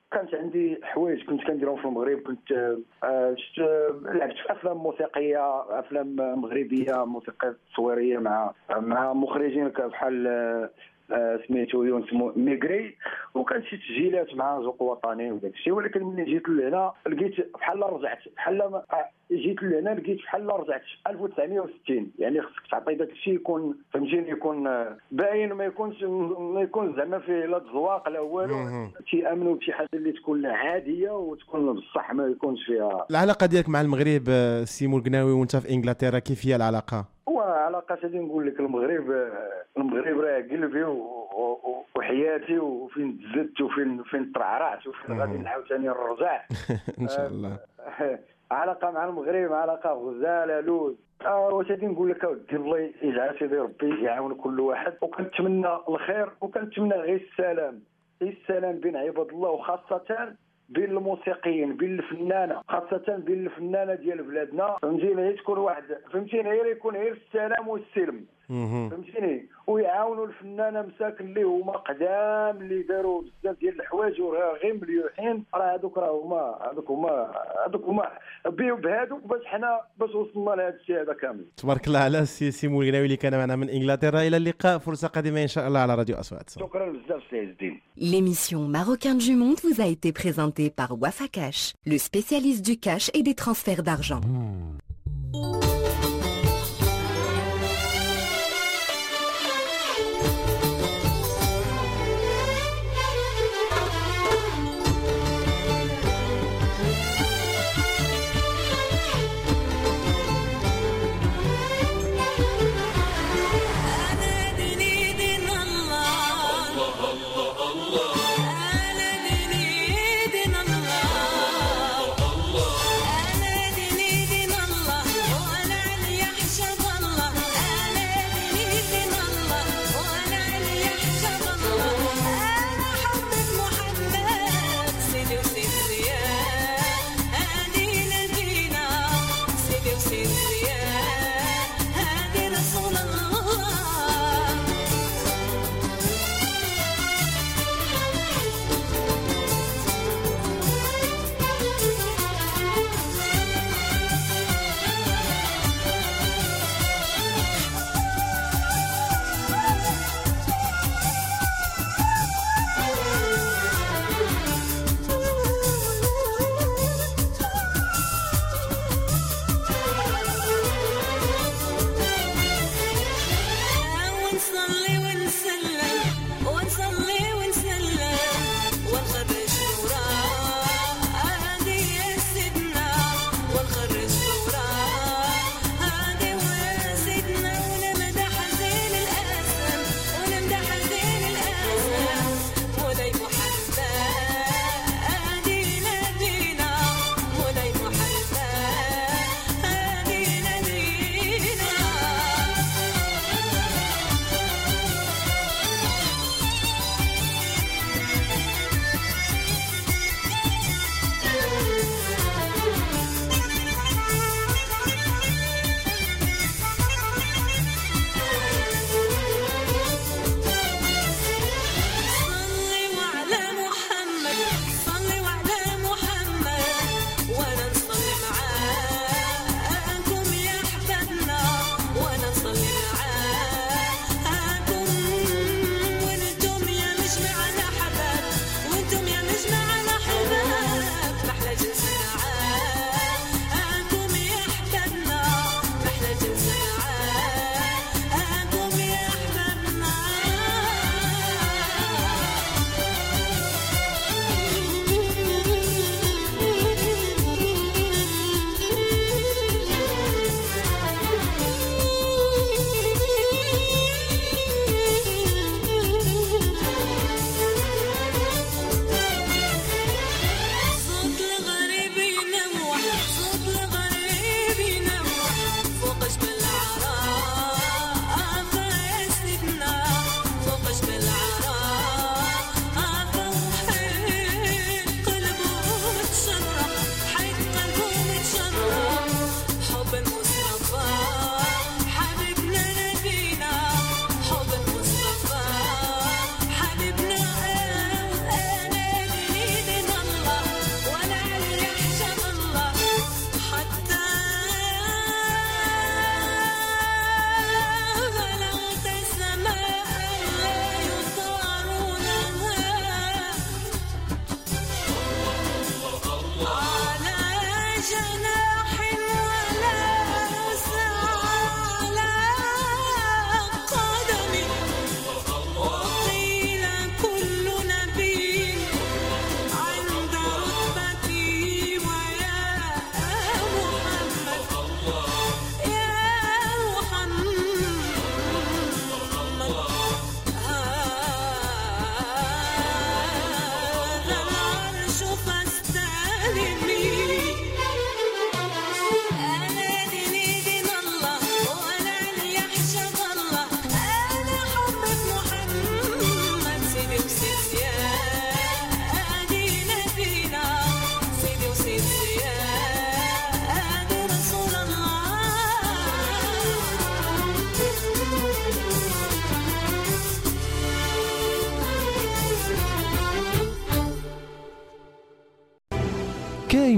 Speaker 14: كانت عندي حوايج كنت كنديرهم في المغرب. كنت لعبت في افلام موسيقيه، افلام مغربيه، موسيقى تصويريه مع مخرجين بحال سميتو يونس ميغري، وكانت شي تسجيلات مع زوق وطني وداك الشيء. ولكن ملي جيت لهنا لقيت بحال رجعت جيت لهنا لقيت بحال رجعت 1960. يعني خصك تعطي داك الشيء يكون فهمتيني، يكون باين، ما يكونش زعما فيه لا تزواق لا والو. تيامنوا بشي حاجه اللي تكون عاديه وتكون بصح ما يكونش فيها.
Speaker 13: العلاقه ديالك مع المغرب سيمو القناوي وانت في انجلترا كيف هي العلاقه؟
Speaker 14: وعلاقه غادي نقول لك المغرب راه قلبي وحياتي، وفين تزدت وفين ترعرعت وفين غادي نعاوتاني نرجع
Speaker 13: ان شاء الله.
Speaker 14: علاقه مع المغرب علاقه غزاله لوز. واش غادي نقول لك اودي، الله يجعل سيدي ربي يعاون كل واحد، وكنتمنى الخير وكنتمنى غير السلام بين عباد الله، وخاصه بين الموسيقيين، بين الفنانه، خاصه بين الفنانه ديال بلادنا. فهمتيني، هي تكون واحد، فهمتيني، غير يكون غير السلام والسلم، فهمتيني، ويعاونوا الفنانه مساكن اللي هما قدام اللي داروا بزاف ديال الحوايج وغير مليوحين. راه هذوك هما بهذوك باش وصلنا لهذا الشيء هذا كامل.
Speaker 13: تبارك الله على سيمو القناوي اللي كان معنا من انجلترا. الى اللقاء، فرصه قادمه ان شاء الله على راديو اصوات.
Speaker 14: شكرا بزاف سي عز الدين.
Speaker 12: L'émission marocaine du monde vous a été présentée par Wafa Cash, le spécialiste du cash et des transferts d'argent.
Speaker 3: أنا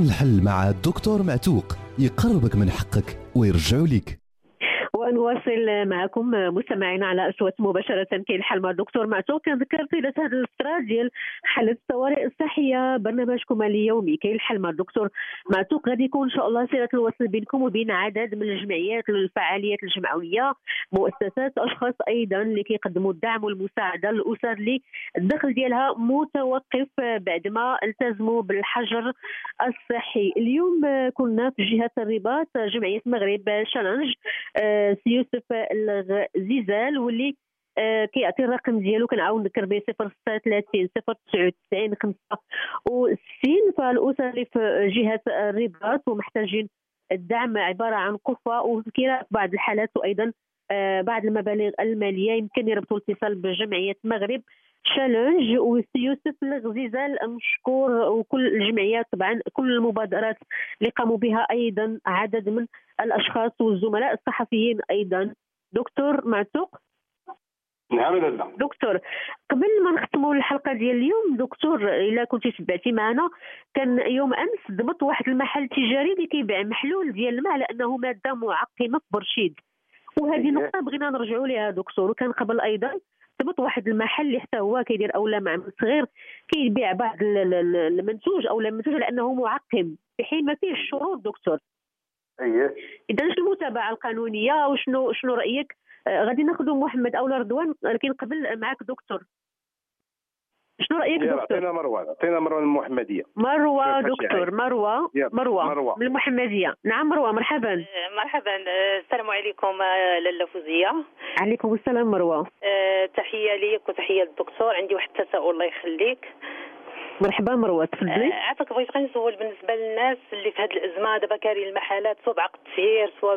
Speaker 1: كاين الحل مع الدكتور معتوق، يقربك من حقك ويرجعوا لك.
Speaker 2: ونواصل معكم مستمعينا على أصوات مباشرة. كاين الحل مع الدكتور معتوق. كنذكر طيلة هذا الفترة ديال حالة الطوارئ الصحية برنامجكم اليومي كاين الحل مع الدكتور معتوق. غادي يكون إن شاء الله صلة الوصل بينكم وبين عدد من الجمعيات الفعاليات الجمعوية، مؤسسات، أشخاص أيضا اللي كيقدموا الدعم والمساعدة للأسر اللي الدخل ديالها متوقف بعد ما التزموا بالحجر الصحي. اليوم كنا في جهة الرباط جمعية المغرب شالنج، سي يوسف الغزيزال واللي كيعطي الرقم ديالو كنعاود نذكر به 036 099 65. فالاسر اللي في جهه الرباط ومحتاجين الدعم عباره عن قفه وكراء بعض الحالات وايضا بعض المبالغ الماليه، يمكن يربطوا الاتصال بجمعيه المغرب شالنج. وسي يوسف الغزيزال مشكور، وكل الجمعيات طبعا كل المبادرات اللي قاموا بها ايضا عدد من الاشخاص والزملاء الصحفيين ايضا. دكتور معتوق.
Speaker 4: نعم لاله
Speaker 2: دكتور، قبل ما نختموا الحلقه ديال اليوم دكتور، الا كنتي تبعتي معنا، كان يوم امس ضبط واحد المحل تجاري اللي كيبيع محلول ديال الماء على انه ماده معقمه في برشيد، وهذه نقطه بغينا نرجعوا لها دكتور. وكان قبل ايضا ضبط واحد المحل اللي حتى هو كيدير اولا معمل صغير كيبيع بعض المنتوج او المنتوج على انه معقم في حين ما فيهش الشروط دكتور.
Speaker 4: اييه،
Speaker 2: اذا شنو المتابعه القانونيه وشنو رايك؟ غادي ناخذوا محمد او رضوان، ولكن قبل معك دكتور. شنو رايك دكتور؟
Speaker 4: عطينا مروه المحمديه.
Speaker 2: مروه دكتور، مروه من المحمديه. نعم مروه، مرحبا.
Speaker 15: مرحبا، السلام عليكم لاله فوزيه.
Speaker 2: عليكم السلام مروه.
Speaker 15: تحيه ليك وتحيه للدكتور. عندي واحد التساؤل الله يخليك.
Speaker 2: مرحبا مروه، تفضلي.
Speaker 15: عافاك، بغيت غير نسول بالنسبه للناس اللي في هذه الازمه دابا كارين المحلات سواء بعقد تسيير سواء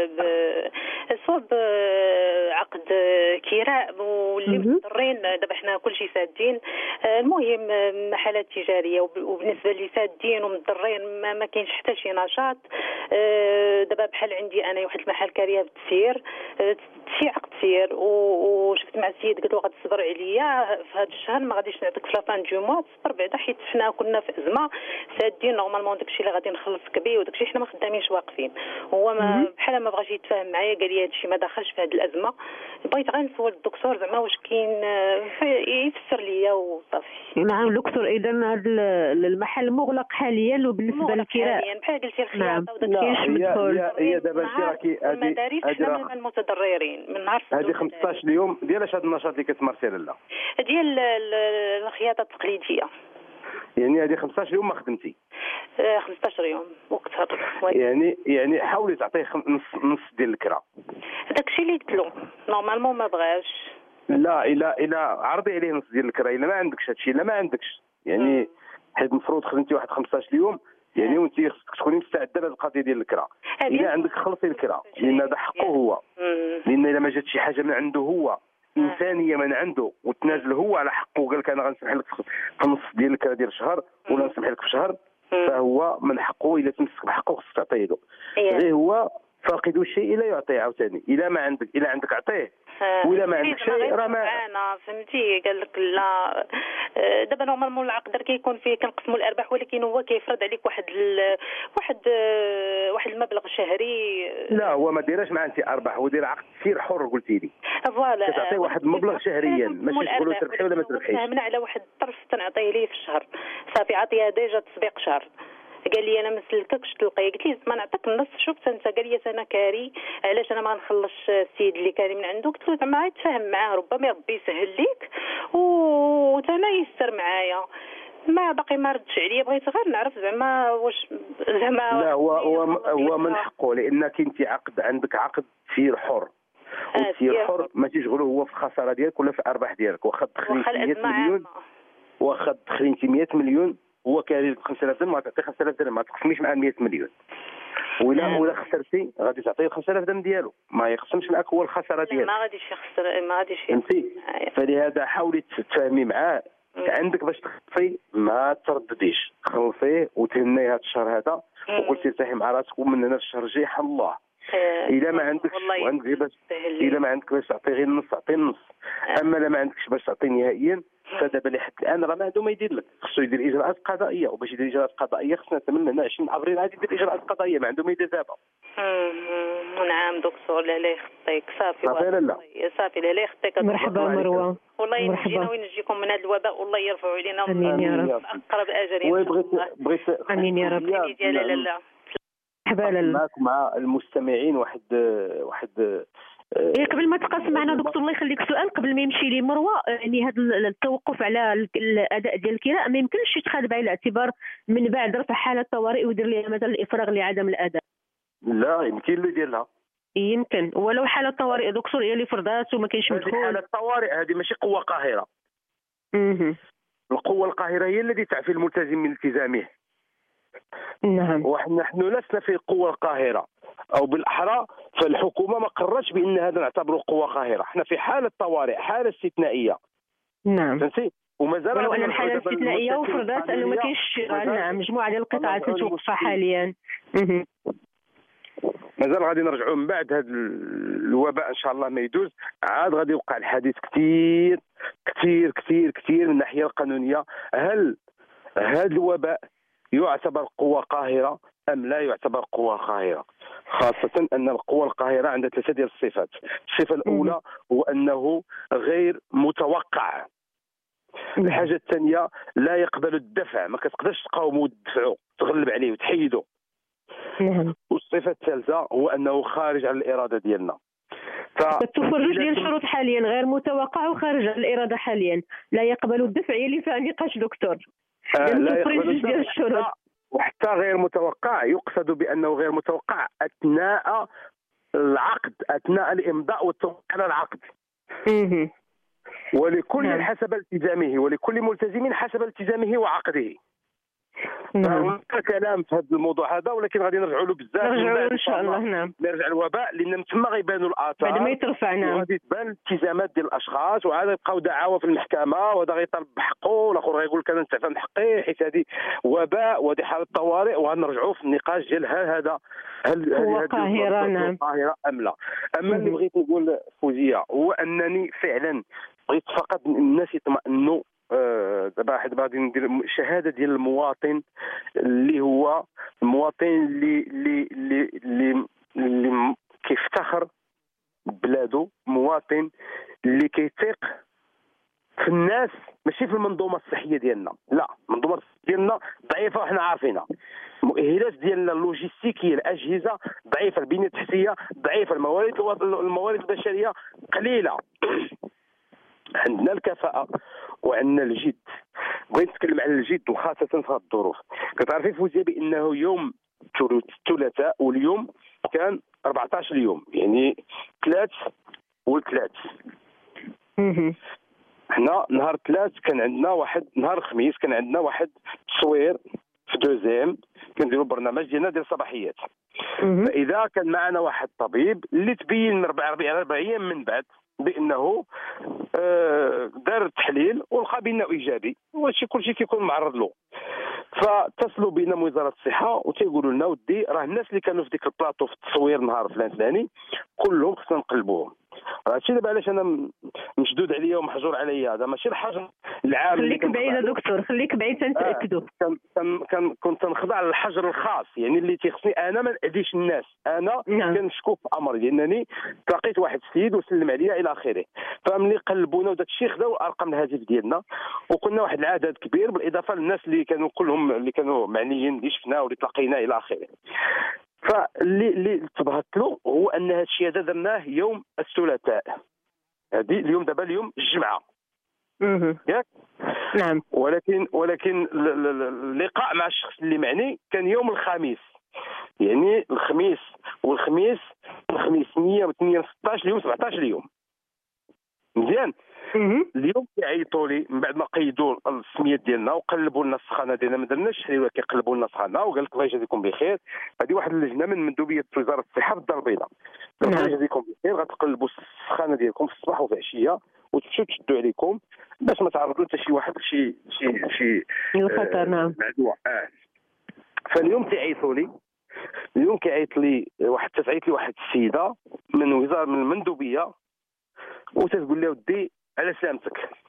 Speaker 15: عقد كراء واللي مضطرين دابا حنا كلشي سادين. المهم محلات تجاريه وبالنسبه اللي سادين ومضطرين ما كاينش حتى شي نشاط. دابا بحال عندي انا واحد المحل كاريه بالتسيير، شي عقد تسيير وشفت مع السيد قال له غتصبر عليا في هذا الشهر، ما غاديش نعطيك في لافان دو موا، تصبر بعدا حيت حنا كنا في ازمه سادين نورمالمون داكشي اللي غادي نخلصك به وداكشي حنا ما خدامينش واقفين. هو ما بحال ما بغاش يتفاهم معايا، قال لي هادشي ما دخلش في هذه الازمه. بغيت غير نسول الدكتور زعما واش كاين يفسر ليا وصافي.
Speaker 2: نعم دكتور، اذا هذا المحل مغلق حاليا وبالنسبه للكراء
Speaker 15: بحال قلتي الخياطه
Speaker 4: وداكشي مدخول. هي دابا شي راكي
Speaker 15: المدارس حنا من المتضررين من نهار
Speaker 4: هذه 15 يوم. ديال اش هذا النشاط اللي كتمارسي لاله؟
Speaker 15: ديال الخياطه التقليديه.
Speaker 4: يعني هذه 15 يوم ما خدمتي؟
Speaker 15: 15 يوم وكثر.
Speaker 4: يعني حاولي تعطيه نص ديال الكرا.
Speaker 15: داكشي اللي قلت له نورمالمون ما بغاش.
Speaker 4: لا الا عرضي عليه نص ديال الكرا. الا ما عندكش هادشي، الا ما عندكش يعني حيت المفروض خدمتي واحد 15 يوم يعني وانت خصك تكوني مستعده لهذه القضيه ديال الكرا. الا عندك خلصي الكرا لان هذا حقه هو. لان الا ما جات شي حاجه من عنده هو انسانيه من عنده وتنازل هو على حقه وقال لك انا غنسمح لك في نص ديال الكرا ديال الشهر ولا نسمح لك في شهر، فهو من حقه الا تمسك بحقه خصك تعطيه له. غير هو فاقد الشيء لا يعطيه عاوتاني. الا عندك عطيه ولا ما عندك شيء راه ما
Speaker 15: انا فهمتي. قال لك لا دابا نورمالمون العقد كيكون فيه كنقسموا الارباح، ولكن هو كيفرض عليك واحد المبلغ شهري.
Speaker 4: لا هو ما دايرش مع انت ارباح، هو داير عقد سير حر قلتي لي.
Speaker 15: فوالا
Speaker 4: كتعطيه واحد المبلغ شهريا ماشي تقولوا تربحي ولا ما تربحيش.
Speaker 15: فهمنا على واحد الطرف تنعطيه ليه في الشهر صافي، عطيها ديجا تسبيق شهر. قال لي انا ما سلككش تلقاي، قلت لي ما نعطيك النص. شفت انت قال لي انا كاري علاش انا ما نخلصش السيد اللي كاري من عنده. قلت له زعما يتفاهم معاه ربما ربي يسهل ليك وتانا يسر معايا. ما باقي ما ردش عليا، بغيت غير نعرف زعما واش زعما.
Speaker 4: لا هو من حقه لانك انت عندك عقد سير حر. والسير حر ما تيشغلو هو في الخساره ديالك ولا في الارباح ديالك. واخا تدخلي 100 مليون، واخا تدخلي انت 100 مليون هو كاري لك 5000 درهم، ما تعطي 5000 درهم، ما تقسميش مع 100 مليون. ولا خسرتي غادي تعطيه 5000 درهم ديالو، ما يقسمش معاك هو الخساره ديالك.
Speaker 15: ما غاديش يخسر، ما غاديش
Speaker 4: فهمتي. فلهذا حاولي تتفاهمي معاه. عندك باش تخلصي ما تردديش، خلصيه وتهني هذا الشهر هذا وقلتي ارتاحي مع راسك ومن هنا الشهر الجاي حل الله. الا ما عندكش وعندك غير باش الا ما عندك باش تعطي غير النص، تعطي النص. اما لا ما عندكش باش تعطي نهائيا فدابا لحد الان راه ما عنده ما يدير لك، خصو يدير اجراءات قضائيه، وباش يدير اجراءات قضائيه خصنا من هنا 20 ابريل غادي يدير اجراءات قضائيه، ما عنده ما يدير دابا.
Speaker 15: نعم دكتور، لا يخطيك. صافي
Speaker 4: لا
Speaker 15: صافي، لا يخطيك.
Speaker 2: مرحبا مروه،
Speaker 15: والله ينجينا وينجيكم من هذا الوباء، والله يرفعوا علينا
Speaker 2: امين يا رب
Speaker 15: اقرب اجل.
Speaker 4: بغيت
Speaker 2: امين يا رب.
Speaker 15: لا
Speaker 2: مرحبا
Speaker 4: معكم مع المستمعين واحد
Speaker 2: قبل ما تقاسم معنا دكتور الله يخليك سؤال قبل ما يمشي لي مروه، يعني هذا التوقف على الاداء ديال الكراء ما يمكنش يتخذ بعين الاعتبار من بعد رفع حاله طوارئ ويدير لها مثلا الافراغ لعدم الاداء؟
Speaker 4: لا يمكن له يديرها،
Speaker 2: يمكن ولو حاله طوارئ دكتور هي اللي فرضات وما كاينش مدخول.
Speaker 4: هذه حاله طوارئ، هذه ماشي قوه قاهره. القوه القاهره هي التي تعفي الملتزم من التزامه.
Speaker 2: نعم.
Speaker 4: ونحن لسنا في القوه القاهره، او بالاحرى فالحكومه ما قررتش بان هذا نعتبره قوه قاهره، احنا في حاله طوارئ، حاله استثنائيه.
Speaker 2: نعم.
Speaker 4: فهمتي؟ ومازال
Speaker 2: ولو ان الحاله استثنائيه وفرضات انه ما كاينش مجموعه ديال القطاعات متوقفه حاليا.
Speaker 4: مازال غادي نرجعوا من بعد هذا الوباء ان شاء الله ما يدوز، عاد غادي يوقع الحديث كثير كثير كثير كثير من الناحيه القانونيه. هل هذا الوباء يعتبر قوة قاهرة أم لا يعتبر قوة قاهرة؟ خاصة أن القوة القاهرة عندها ثلاثة ديال الصفات. الصفة الأولى هو أنه غير متوقع. الحاجة الثانية لا يقبل الدفع، ما كتقدرش تقاومه وتدفعه تغلب عليه وتحيده. والصفة الثالثة هو أنه خارج عن الإرادة ديالنا.
Speaker 2: كتوفر جوج ديال الشروط حاليا، غير متوقع وخارج عن الإرادة حاليا. لا يقبل الدفع اللي فيها نقاش دكتور.
Speaker 4: لا يقبل الدفع وحتى غير متوقع يقصد بأنه غير متوقع أثناء العقد، أثناء الإمضاء والتوقيع على العقد. ولكل حسب التزامه، ولكل ملتزم حسب التزامه وعقده. هناك كلام في هذا الموضوع هذا، ولكن غادي نرجعوا له بزاف
Speaker 2: ان شاء الله. نعم.
Speaker 4: نرجع الوباء لان من تما غيبانوا الاثار
Speaker 2: بعد ما يترفع. نعم.
Speaker 4: وغادي تبان الالتزامات ديال الاشخاص، وعاد يبقاو دعاوى في المحكمه، وهذا غيطالب بحقه، والاخر غيقول لك انا نستعفى من حقي حيت هذه وباء وهذه حاله طوارئ، وغنرجعوا في النقاش ديال هل
Speaker 2: هو قاهره. نعم.
Speaker 4: قاهره ام لا. اما اللي بغيت نقول فوزيه هو انني فعلا بغيت فقط الناس يطمئنوا. دابا واحد غادي ندير شهاده ديال المواطن اللي هو المواطن اللي كيفتخر ببلادو، مواطن اللي كيثيق في الناس، ماشي في المنظومه الصحيه ديالنا، لا المنظومه الصحيه ديالنا ضعيفه وحنا عارفينها. المؤهلات ديالنا اللوجستيكيه، الاجهزه ضعيفه، البنيه التحتيه ضعيفه، الموارد البشريه قليله. عندنا الكفاءة وعندنا الجد. بغيت نتكلم على الجد وخاصة في هذه الظروف. كتعرفي فوزية بأنه يوم الثلاثاء واليوم كان 14 يوم، يعني 3 و3. حنا نهار 3 كان عندنا واحد، نهار الخميس كان عندنا واحد تصوير في دوزيام كنديروا برنامج ديالنا ديال الصباحيات. فإذا كان معنا واحد طبيب اللي تبين من 4 أيام من بعد بانه دار التحليل ولقى بانه ايجابي، وهادشي كلشي كيكون معرض له. فاتصلوا بنا من وزاره الصحه وتيقولوا لنا ودي راه الناس اللي كانوا في ديك البلاطو في التصوير نهار فلاني كلهم خصنا نقلبوهم. هادشي دابا علاش انا مشدود عليا ومحجور عليا، هذا ماشي الحجر العام.
Speaker 2: خليك بعيد دكتور، خليك بعيد تنتاكدوا.
Speaker 4: كنت تنخضع للحجر الخاص، يعني اللي تيخصني انا ما نأذيش الناس، انا كنشكو في امر لانني تلاقيت واحد السيد وسلم عليا الى اخره. فملي قلبونا وداك الشيء خداو ارقام الهاتف ديالنا، وكنا واحد العدد كبير بالاضافه للناس اللي كانوا كلهم اللي كانوا معنيين اللي شفنا واللي تلاقينا الى اخره. فاللي تبهت له هو ان هذا الشيء هذا درناه يوم الثلاثاء، هذه اليوم دابا اليوم الجمعه. ياك؟
Speaker 2: نعم.
Speaker 4: ولكن اللقاء مع الشخص اللي معني كان يوم الخميس، يعني الخميس 116 اليوم 17 يوم. مزيان. اليوم كيعيطوا لي من بعد ما قيدوا السميات ديالنا وقلبوا لنا السخانه ديالنا، ما درناش الشهريه، كيقلبوا لنا السخانه وقال لك الله يجازيكم بخير. هذه واحد اللجنه من مندوبيه وزاره الصحه في الدار البيضاء. الله يجازيكم بخير، غتقلبوا السخانه ديالكم في الصباح وفي العشيه وتمشيو تشدوا عليكم باش ما تعرضوا حتى شي واحد شي
Speaker 2: الخطر. نعم.
Speaker 4: معدوع. فاليوم تيعيطوا لي، اليوم كيعيط لي تعيط لي واحد السيده من وزاره من المندوبيه وتتقول لي ودي على سلامتك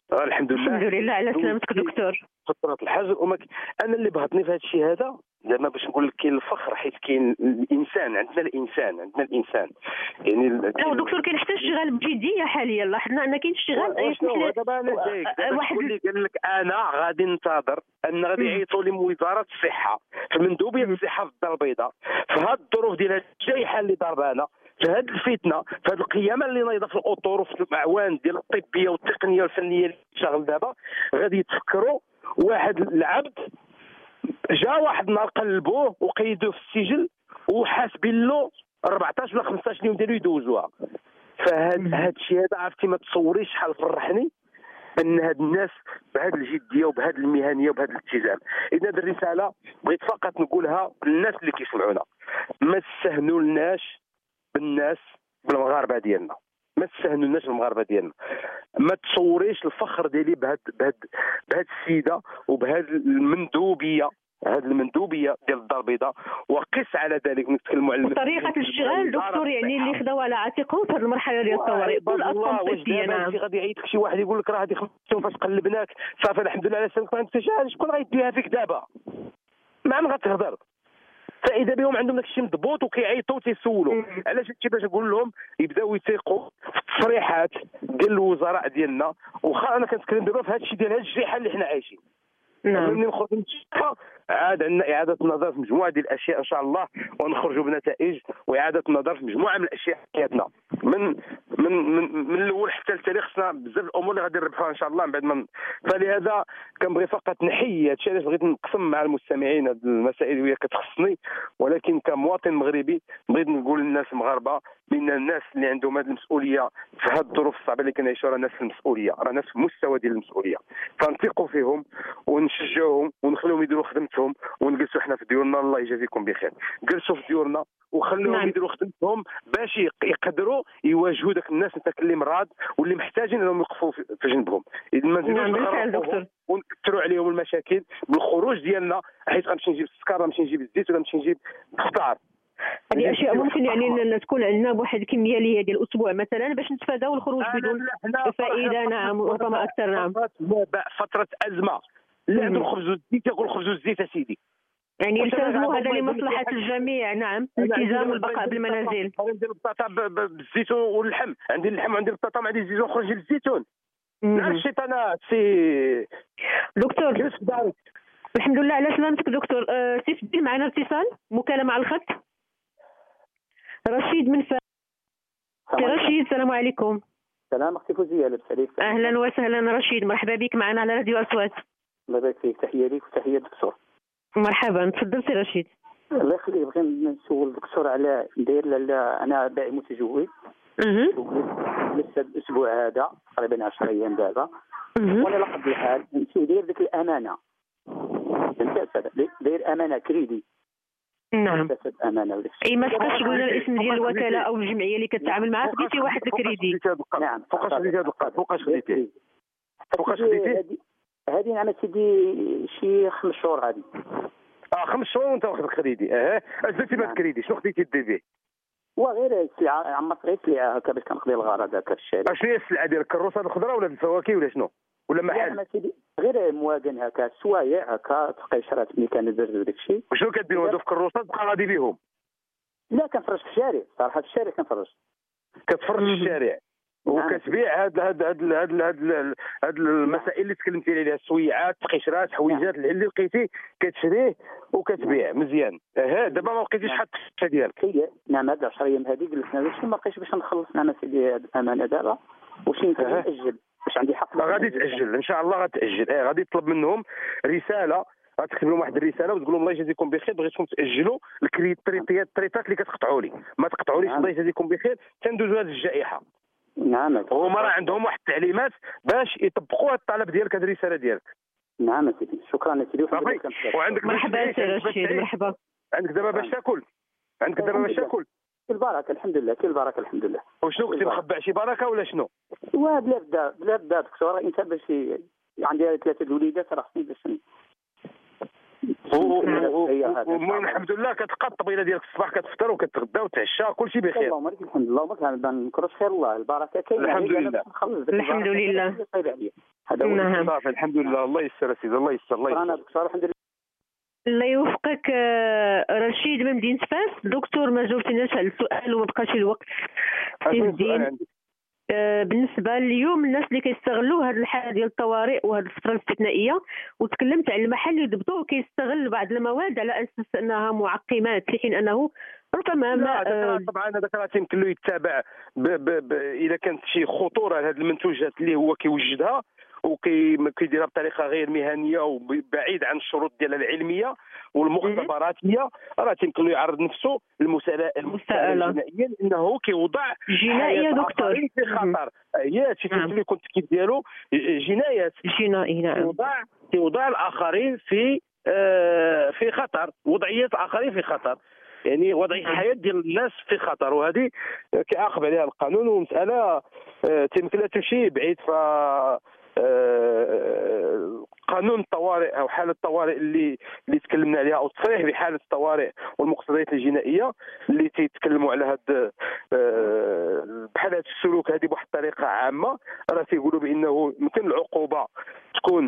Speaker 4: الحمد لله.
Speaker 2: الحمد لله على سلامتك دكتور.
Speaker 4: فترة الحجر انا اللي بغضني في هذا الشيء هذا زعما باش نقول لك كاين الفخر، حيت كاين الانسان، عندنا الانسان يعني
Speaker 2: لا دكتور، كاين حتى اشتغال بجديه حاليا، لاحظنا ان كاين اشتغال
Speaker 4: دابا انا جايك واحد اللي قال لك انا غادي ننتظر ان غادي يعيطوا لي من وزاره الصحه في مندوبيه الصحه في الدار البيضاء في هذه الظروف ديال الجائحه اللي ضربانا، في هذه الفتنه، في هذه القيامه اللي نايضه في الاطر وفي الاعوان ديال الطبيه والتقنيه والفنيه اللي شغل دابا، غادي يتفكروا واحد العبد جا واحد النهار قلبوه وقيدوه في السجن وحاسبين له 14 ولا 15 يوم ديالو يدوزوها. فهاد الشيء هذا عرفتي ما تصوريش شحال فرحني ان هاد الناس بهذه الجديه وبهذه المهنيه وبهذا الالتزام. اذا هذه الرساله بغيت فقط نقولها للناس اللي كيسمعونا، ما تستهنولناش بالناس بالمغاربه ديالنا، ما تستهنولناش بالمغاربه ديالنا، ما تصوريش الفخر ديالي بهاد السيده وبهاد المندوبيه، هذه المندوبيه ديال الدار البيضاء، وقس على ذلك نتكلموا على
Speaker 2: طريقه الاشتغال دكتور يعني اللي خداو على عاتقهم في هذه المرحله ديال الطوارئ بالاطقم الطبيه. نعم
Speaker 4: غادي يعيط لك شي واحد يقول لك راه هذه 5 يوم فاش قلبناك صافي الحمد لله على سلامتك ما عندكش شي، شكون غيديها فيك دابا؟ مع من غتهضر؟ فاذا بهم عندهم داك الشيء مضبوط وكيعيطوا تيسولوا علاش هادشي، باش نقول لهم يبداو يثيقوا في التصريحات ديال الوزراء ديالنا. واخا انا كنتكلم دابا في هذا الشيء ديال هذه الجائحه اللي حنا عايشين.
Speaker 2: نعم.
Speaker 4: ملي نخرج من الشقه عاد عندنا اعاده النظر في مجموعه ديال الاشياء ان شاء الله، ونخرجوا بنتائج واعاده النظر في مجموعه من الاشياء في حياتنا من الاول حتى التالي. خصنا بزاف الامور اللي غادي نربحوها ان شاء الله من بعد ما. فلهذا كنبغي فقط نحيي هادشي علاش بغيت نقسم مع المستمعين هاد المسائل اللي كتخصني، ولكن كمواطن مغربي بغيت نقول للناس المغاربه بان الناس اللي عندهم هذه المسؤوليه في هذه الظروف الصعبه اللي كنعيشوها راه ناس في المسؤوليه، راه ناس في المستوى ديال المسؤوليه، فنثقوا فيهم ونشجعوهم ونخليهم يديروا خدمتهم ونجلسوا حنا في ديورنا. الله يجازيكم بخير، جلسوا في ديورنا وخلوهم يديروا خدمتهم باش يقدروا يواجهوا داك الناس اللي مراد واللي محتاجين انهم يوقفوا في جنبهم. اذا ما نزيدوش ونكثروا عليهم المشاكل بالخروج ديالنا، حيت غنمشي نجيب السكر، غنمشي نجيب الزيت، ولا نمشي نجيب الخضار.
Speaker 2: هذه اشياء ممكن يعني تكون عندنا بواحد الكميه اللي هي ديال الاسبوع مثلا باش نتفاداو الخروج بدون فائده. نعم ربما اكثر. نعم
Speaker 4: فتره ازمه، اللي عنده الخبز والزيت ياكل الخبز والزيت اسيدي،
Speaker 2: يعني يلتزموا هذا لمصلحه الجميع. نعم الالتزام والبقاء بالمنازل.
Speaker 4: ندير البطاطا بالزيتون واللحم، عندي اللحم وعندي البطاطا وعندي الزيتون، نخرج بالزيتون. نعم الشيطانات سي
Speaker 2: دكتور. الحمد لله على سلامتك دكتور. سيف الدين معنا اتصال مكالمه على الخط. رشيد من رشيد السلام عليكم.
Speaker 16: سلام اختي فوزيه، لاباس عليك؟
Speaker 2: اهلا وسهلا رشيد، مرحبا بك معنا على راديو اصوات.
Speaker 16: الله يبارك فيك، تحيه ليك وتحيه للدكتور.
Speaker 2: مرحبا تفضل سي رشيد.
Speaker 16: الله يخليك، بغيت نسول الدكتور على داير انا باعي متزوج لسه الاسبوع هذا تقريبا 10 ايام دابا، وانا لا قد الحال نمشي داير ديك الامانه، داير امانه كريدي.
Speaker 2: نعم
Speaker 16: امانه
Speaker 2: اي ما تقدرش تقول الاسم ديال الوكاله او الجمعيه اللي كتعامل معها، خديتي واحد الكريدي.
Speaker 16: نعم
Speaker 4: فوقاش خديتي هذا القرض؟ فوقاش خديتي
Speaker 16: هذه؟ نعم سيدي شي 5 شهور هذه.
Speaker 4: 5 شهور وانت واخد الكريدي. درتي بهذا الكريدي شنو خديتي دير به؟
Speaker 16: وغير السلعه عمرت غير السلعه هكا باش كنقضي الغرض هكا في الشارع.
Speaker 4: شنو هي السلعه ديالك؟ الكروسه الخضراء ولا الفواكه ولا شنو؟ ولا محل؟
Speaker 16: لا سيدي غير مواقن هكا، سوايع هكا تقيشرات ملي كندير داك الشيء.
Speaker 4: وشنو كديروا هذو في الكروسات تبقى غادي بهم؟
Speaker 16: لا كنفرج في الشارع صراحه، في الشارع كنفرج.
Speaker 4: كتفرج في الشارع وكتبيع هاد المسائل اللي تكلمتي عليها، السويعات، القشرات، حويجات، اللي لقيتي كتشريه وكتبيع مزيان. دابا ما بقيتيش حاط الشتا ديالك.
Speaker 16: نعم هاد 10 ايام هذه قلت لنا شنو ما بقيتش باش نخلص. نعم سيدي هاد الامانه دابا وشي نأجل باش عندي حق.
Speaker 4: غادي تاجل ان شاء الله، غتاجل. غادي تطلب منهم رساله، غتكتب لهم واحد الرساله وتقول لهم الله يجازيكم بخير، بغيتكم تاجلوا الطريطات اللي كتقطعوا لي، ما تقطعوليش. الله يجازيكم بخير تندوزوا هذه الجائحه.
Speaker 16: نعم
Speaker 4: هما راه عندهم واحد التعليمات باش يطبقوا هذا الطلب ديالك، هذه الرساله ديالك.
Speaker 16: نعم سيدي شكرا سيدي.
Speaker 4: وعندك
Speaker 2: مرحبا سي رشيد. مرحبا.
Speaker 4: عندك دابا باش تاكل؟ عندك دابا باش تاكل؟
Speaker 16: البركه الحمد لله، كاين البركه الحمد لله.
Speaker 4: وشنو كنتي مخبع شي بركه ولا شنو؟
Speaker 16: بلا بدا دكتور انت باش عندي 3 الوليدات راه خصني باش
Speaker 4: المهم الحمد لله كتلقى الطبيله ديالك الصباح، كتفطر وكتغدى وتعشى كلشي بخير.
Speaker 16: اللهم لك الحمد لله، ما كنكرش خير الله، البركه كاينه.
Speaker 4: الحمد لله
Speaker 2: الحمد لله.
Speaker 14: هذا هو
Speaker 2: نعم.
Speaker 4: صافي الحمد لله. الله يسر سيدي، الله يسر الله
Speaker 16: انا
Speaker 4: يسر.
Speaker 16: دكتور الحمد لله.
Speaker 2: الله يوفقك. رشيد من مدينة فاس. دكتور ما جاوبتناش على السؤال وما بقاش الوقت.
Speaker 4: شنو السؤال عندك؟
Speaker 2: بالنسبه لليوم الناس اللي كيستغلوا هذه الحاله ديال الطوارئ وهذه الفتره الاستثنائيه، وتكلمت على المحل اللي يضبطوا كيستغل بعض المواد على اساس انها معقمات في حين انه ربما
Speaker 4: لا طبعا هذاك راه يمكن له يتبع اذا كانت شي خطوره لهذه المنتوجات اللي هو كيوجدها وكيديرها بطريقه غير مهنيه وبعيد عن الشروط ديالها العلميه والمختبراتيه، راه يمكن له يعرض نفسه المساءله جنائيا انه كيوضع
Speaker 2: جنائيه دكتور
Speaker 4: في خطر. هي هادشي اللي كنت التركيب ديالو جنايات
Speaker 2: جنائي. نعم.
Speaker 4: كيوضع الاخرين في خطر، وضعيه الاخرين في خطر، يعني وضع الحياه ديال الناس في خطر، وهذه كيعاقب عليها القانون. ومساله يمكن لا تمشي بعيد. ف قانون الطوارئ او حاله الطوارئ اللي تكلمنا عليها، او التصريح بحاله الطوارئ والمقتضيات الجنائيه اللي تيتكلموا على هذا بحال هذا السلوك هذه بواحد الطريقه عامه، راه تيقولوا بانه يمكن العقوبه تكون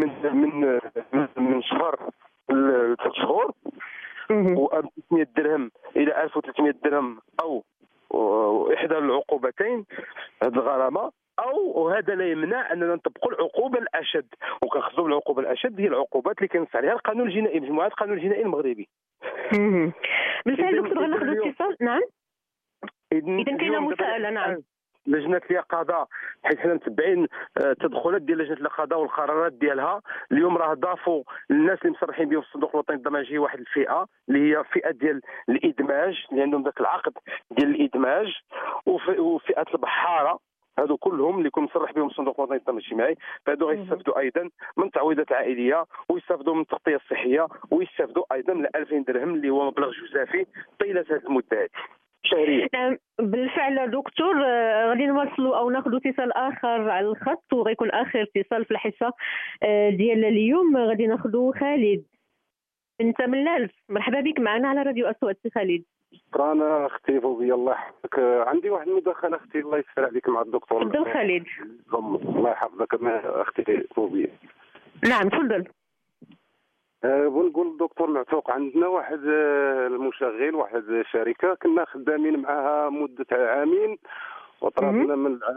Speaker 4: من شهر ل 3 شهور و300 درهم الى 1300 درهم، او احدى العقوبتين هذه الغرامه، وهذا لا يمنع اننا نطبقوا العقوبه الاشد. وكنخصوا العقوبه الاشد هي العقوبات اللي كينص عليها القانون الجنائي، مجموعه القانون الجنائي المغربي.
Speaker 2: بالفعل دكتور غناخذ اتصال. نعم اذا كاينه مساءله. نعم.
Speaker 4: لجنه اليقظه، حيت حنا متبعين التدخلات ديال لجنه اليقظه والقرارات ديالها. اليوم راه ضافوا الناس اللي مصرحين بهم في الصندوق الوطني الضمانجي واحد الفئه اللي هي فئه ديال الادماج، اللي عندهم ذاك العقد ديال الادماج، وفئه البحاره، هادو كلهم اللي يكون مصرح بهم الصندوق الوطني للضمان الاجتماعي، فهادو غيستافدوا ايضا من التعويضات العائليه، ويستافدوا من التغطيه الصحيه، ويستافدوا ايضا من 2000 درهم اللي هو مبلغ جزافي طيله هذه المده هذه شهريا.
Speaker 2: نعم بالفعل دكتور. غادي نواصلوا او ناخذ اتصال اخر على الخط، وغيكون اخر اتصال في الحصه ديال اليوم. غادي ناخذ خالد انت من لالف. مرحبا بك معنا على راديو اصوات. سي خالد.
Speaker 17: شكرا اختي فوبيا، الله يحفظك. عندي واحد المداخله اختي، الله يسر عليك مع الدكتور.
Speaker 2: تفضل خالد.
Speaker 17: الله يحفظك اختي فوبيا.
Speaker 2: نعم تفضل.
Speaker 17: بنقول الدكتور معتوق، عندنا واحد المشغل، واحد شركه كنا خدامين معها مده عامين، وطردنا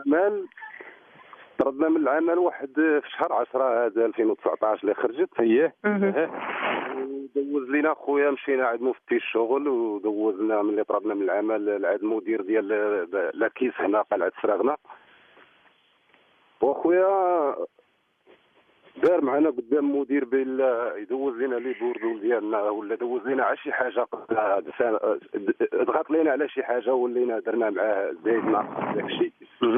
Speaker 17: من العمل واحد في شهر 10 هذا 2019 اللي خرجت هي. دوز لينا خويا، مشينا عند مفتي الشغل ودوزنا ملي طردنا من العمل عند المدير ديال لاكيس هنا قلعه سراغنا، وخويا دار معنا قدام مدير بالله يدوز لنا لي بوردول ديالنا، ولا دوز لنا على شي حاجه، ضغط لنا على شي حاجه ولينا درنا معاه زايد ناقص داكشي.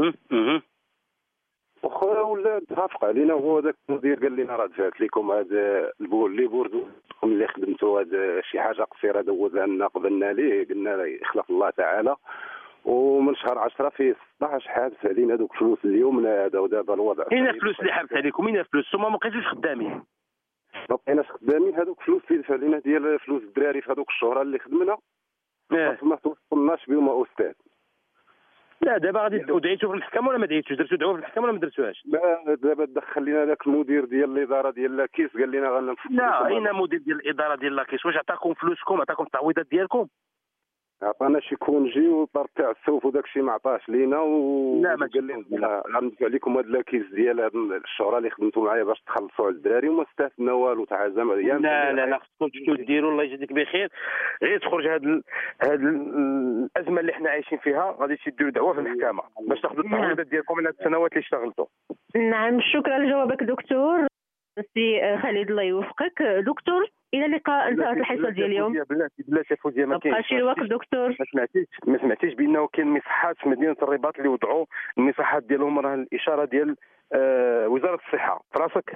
Speaker 17: وخا ولا اتفق علينا هو ذاك المدير قال لنا راه دفعت لكم هذا لي بوردول اللي خدمتوا هذا شي حاجه قصيره دوزها لنا قبلنا ليه، قلنا يخلق الله تعالى. ومن شهر 10 في 16 حابس علينا دوك الفلوس اليوم هذا، ودابا الوضع
Speaker 4: اين الفلوس اللي حابس عليكم؟ اين الفلوس؟ ثم ما بقيتوش خدامين؟
Speaker 17: ما بقيناش خدامين. هذوك الفلوس اللي دفع لنا ديال فلوس الدراري في هذوك الشهور اللي خدمنا ما توصلناش بهم استاذ.
Speaker 4: لا دابا غادي دعيتوا في الحكم ولا ما دعيتوش؟ درتوا دعوه في الحكم ولا ما درتوهاش؟
Speaker 17: لا دابا دخل لنا ذاك المدير ديال الاداره ديال لاكيس قال لنا غنفكوا.
Speaker 4: لا اين مدير ديال الاداره ديال لاكيس؟ واش عطاكم فلوسكم؟ عطاكم التعويضات ديالكم؟
Speaker 17: عطانا شي كونجي وطار تاع السوف وداك الشيء ما عطاش لينا
Speaker 4: لا ما
Speaker 17: قال لنا غندفع لكم هاد لاكيس ديال هاد الشهره اللي خدمتوا معايا باش تخلصوا على الدراري، وما استفدنا والو تاع زعما.
Speaker 4: لا خصكم تمشيو ديروا، الله يجزيك بخير. غير تخرج هاد الازمه اللي حنا عايشين فيها غادي تديروا دعوه في المحكمه باش تاخذوا التعويضات ديالكم من هاد السنوات اللي اشتغلتوا.
Speaker 2: نعم شكرا لجوابك دكتور. سي خالد الله يوفقك. دكتور الى اللقاء. انتهت الحصه ديال اليوم.
Speaker 4: بلاتي فوزيه ما كاينش
Speaker 2: مابقاش الوقت دكتور.
Speaker 4: ما سمعتيش بانه كاين مصحات في مدينه الرباط اللي وضعوا المصحات ديالهم راه الاشاره ديال وزاره الصحه في راسك.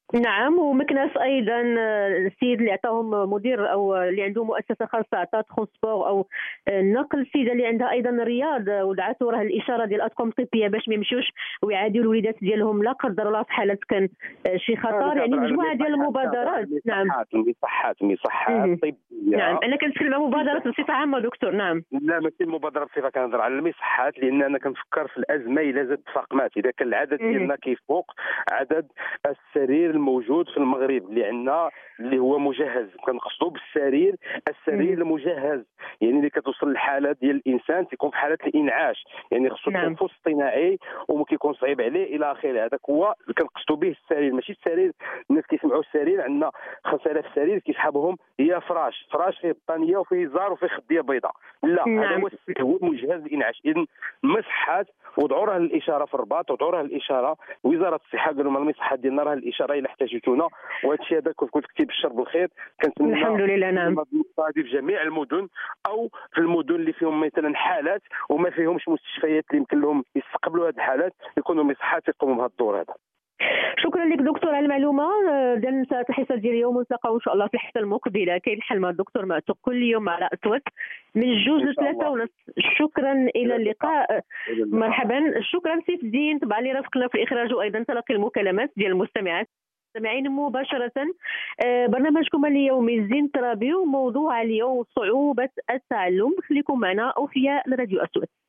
Speaker 2: نعم، ومكناس ايضا السيد اللي عطاهم مدير او اللي عنده مؤسسه خاصه عطات ترونسبور او النقل، السيده اللي عندها ايضا الرياض ودعاتوا راه الاشاره ديال الاطقم الطبيه باش ما يمشيوش ويعاديوا الوليدات ديالهم لا قدر الله في حاله كان شي خطر. يعني مجموعه ديال المبادرات. نعم،
Speaker 4: المصحات طبيه.
Speaker 2: نعم، انا كنتكلم على مبادرات بصفه عامه دكتور. نعم،
Speaker 4: لا ماشي المبادره بصفه، كنهضر على المصحات، لان انا كنفكر في الازمه الا زاد تفاقمات، اذا كان العدد ديالنا كيفوق عدد السرير الموجود في المغرب اللي عندنا اللي هو مجهز. كنقصدوا بالسرير المجهز، يعني اللي كتوصل للحاله ديال الانسان تيكون في حاله الانعاش، يعني خصو التنفس اصطناعي وما كيكون صعيب عليه الى اخره. هذاك هو اللي كنقصدوا به السرير، ماشي السرير الناس كيسمعوا السرير عندنا 5000 سرير كيسحبهم هي فراش فيه بطانيه وفيه زار وفيه خديه بيضاء. لا، هذا هو مجهز للانعاش. اذا المصحات وضعوا راه الاشاره في الرباط، وضعوا راه الاشاره وزاره الصحه، قالوا لهم المصحات ديالنا راه الاشاره الى احتاجتونا. وهذا الشيء هذا كنت كتب الشر بالخير. كنتمنى
Speaker 2: الحمد لله. نعم،
Speaker 4: في جميع المدن او في المدن اللي فيهم مثلا حالات وما فيهمش مستشفيات اللي يمكن لهم يستقبلوا هذه الحالات، يكونوا مصحات يقوموا بهذا الدور هذا.
Speaker 2: شكرا لك دكتور على المعلومه. ديال ننسى الحصه ديال اليوم، ونتلاقاو ان شاء الله في الحصه المقبله. كاين الحل مع الدكتور معتوق كل يوم على اسود من 2 ل 3 ونص. شكرا، الى اللقاء. مرحبا. شكرا سيف الدين طبعا اللي رافقنا في الاخراج وايضا تلقي المكالمات ديال المستمعات مستمعين مباشره. برنامجكم اليومي زين ترابي، وموضوع اليوم صعوبه التعلم. خليكم معنا اوفياء لراديو اسود.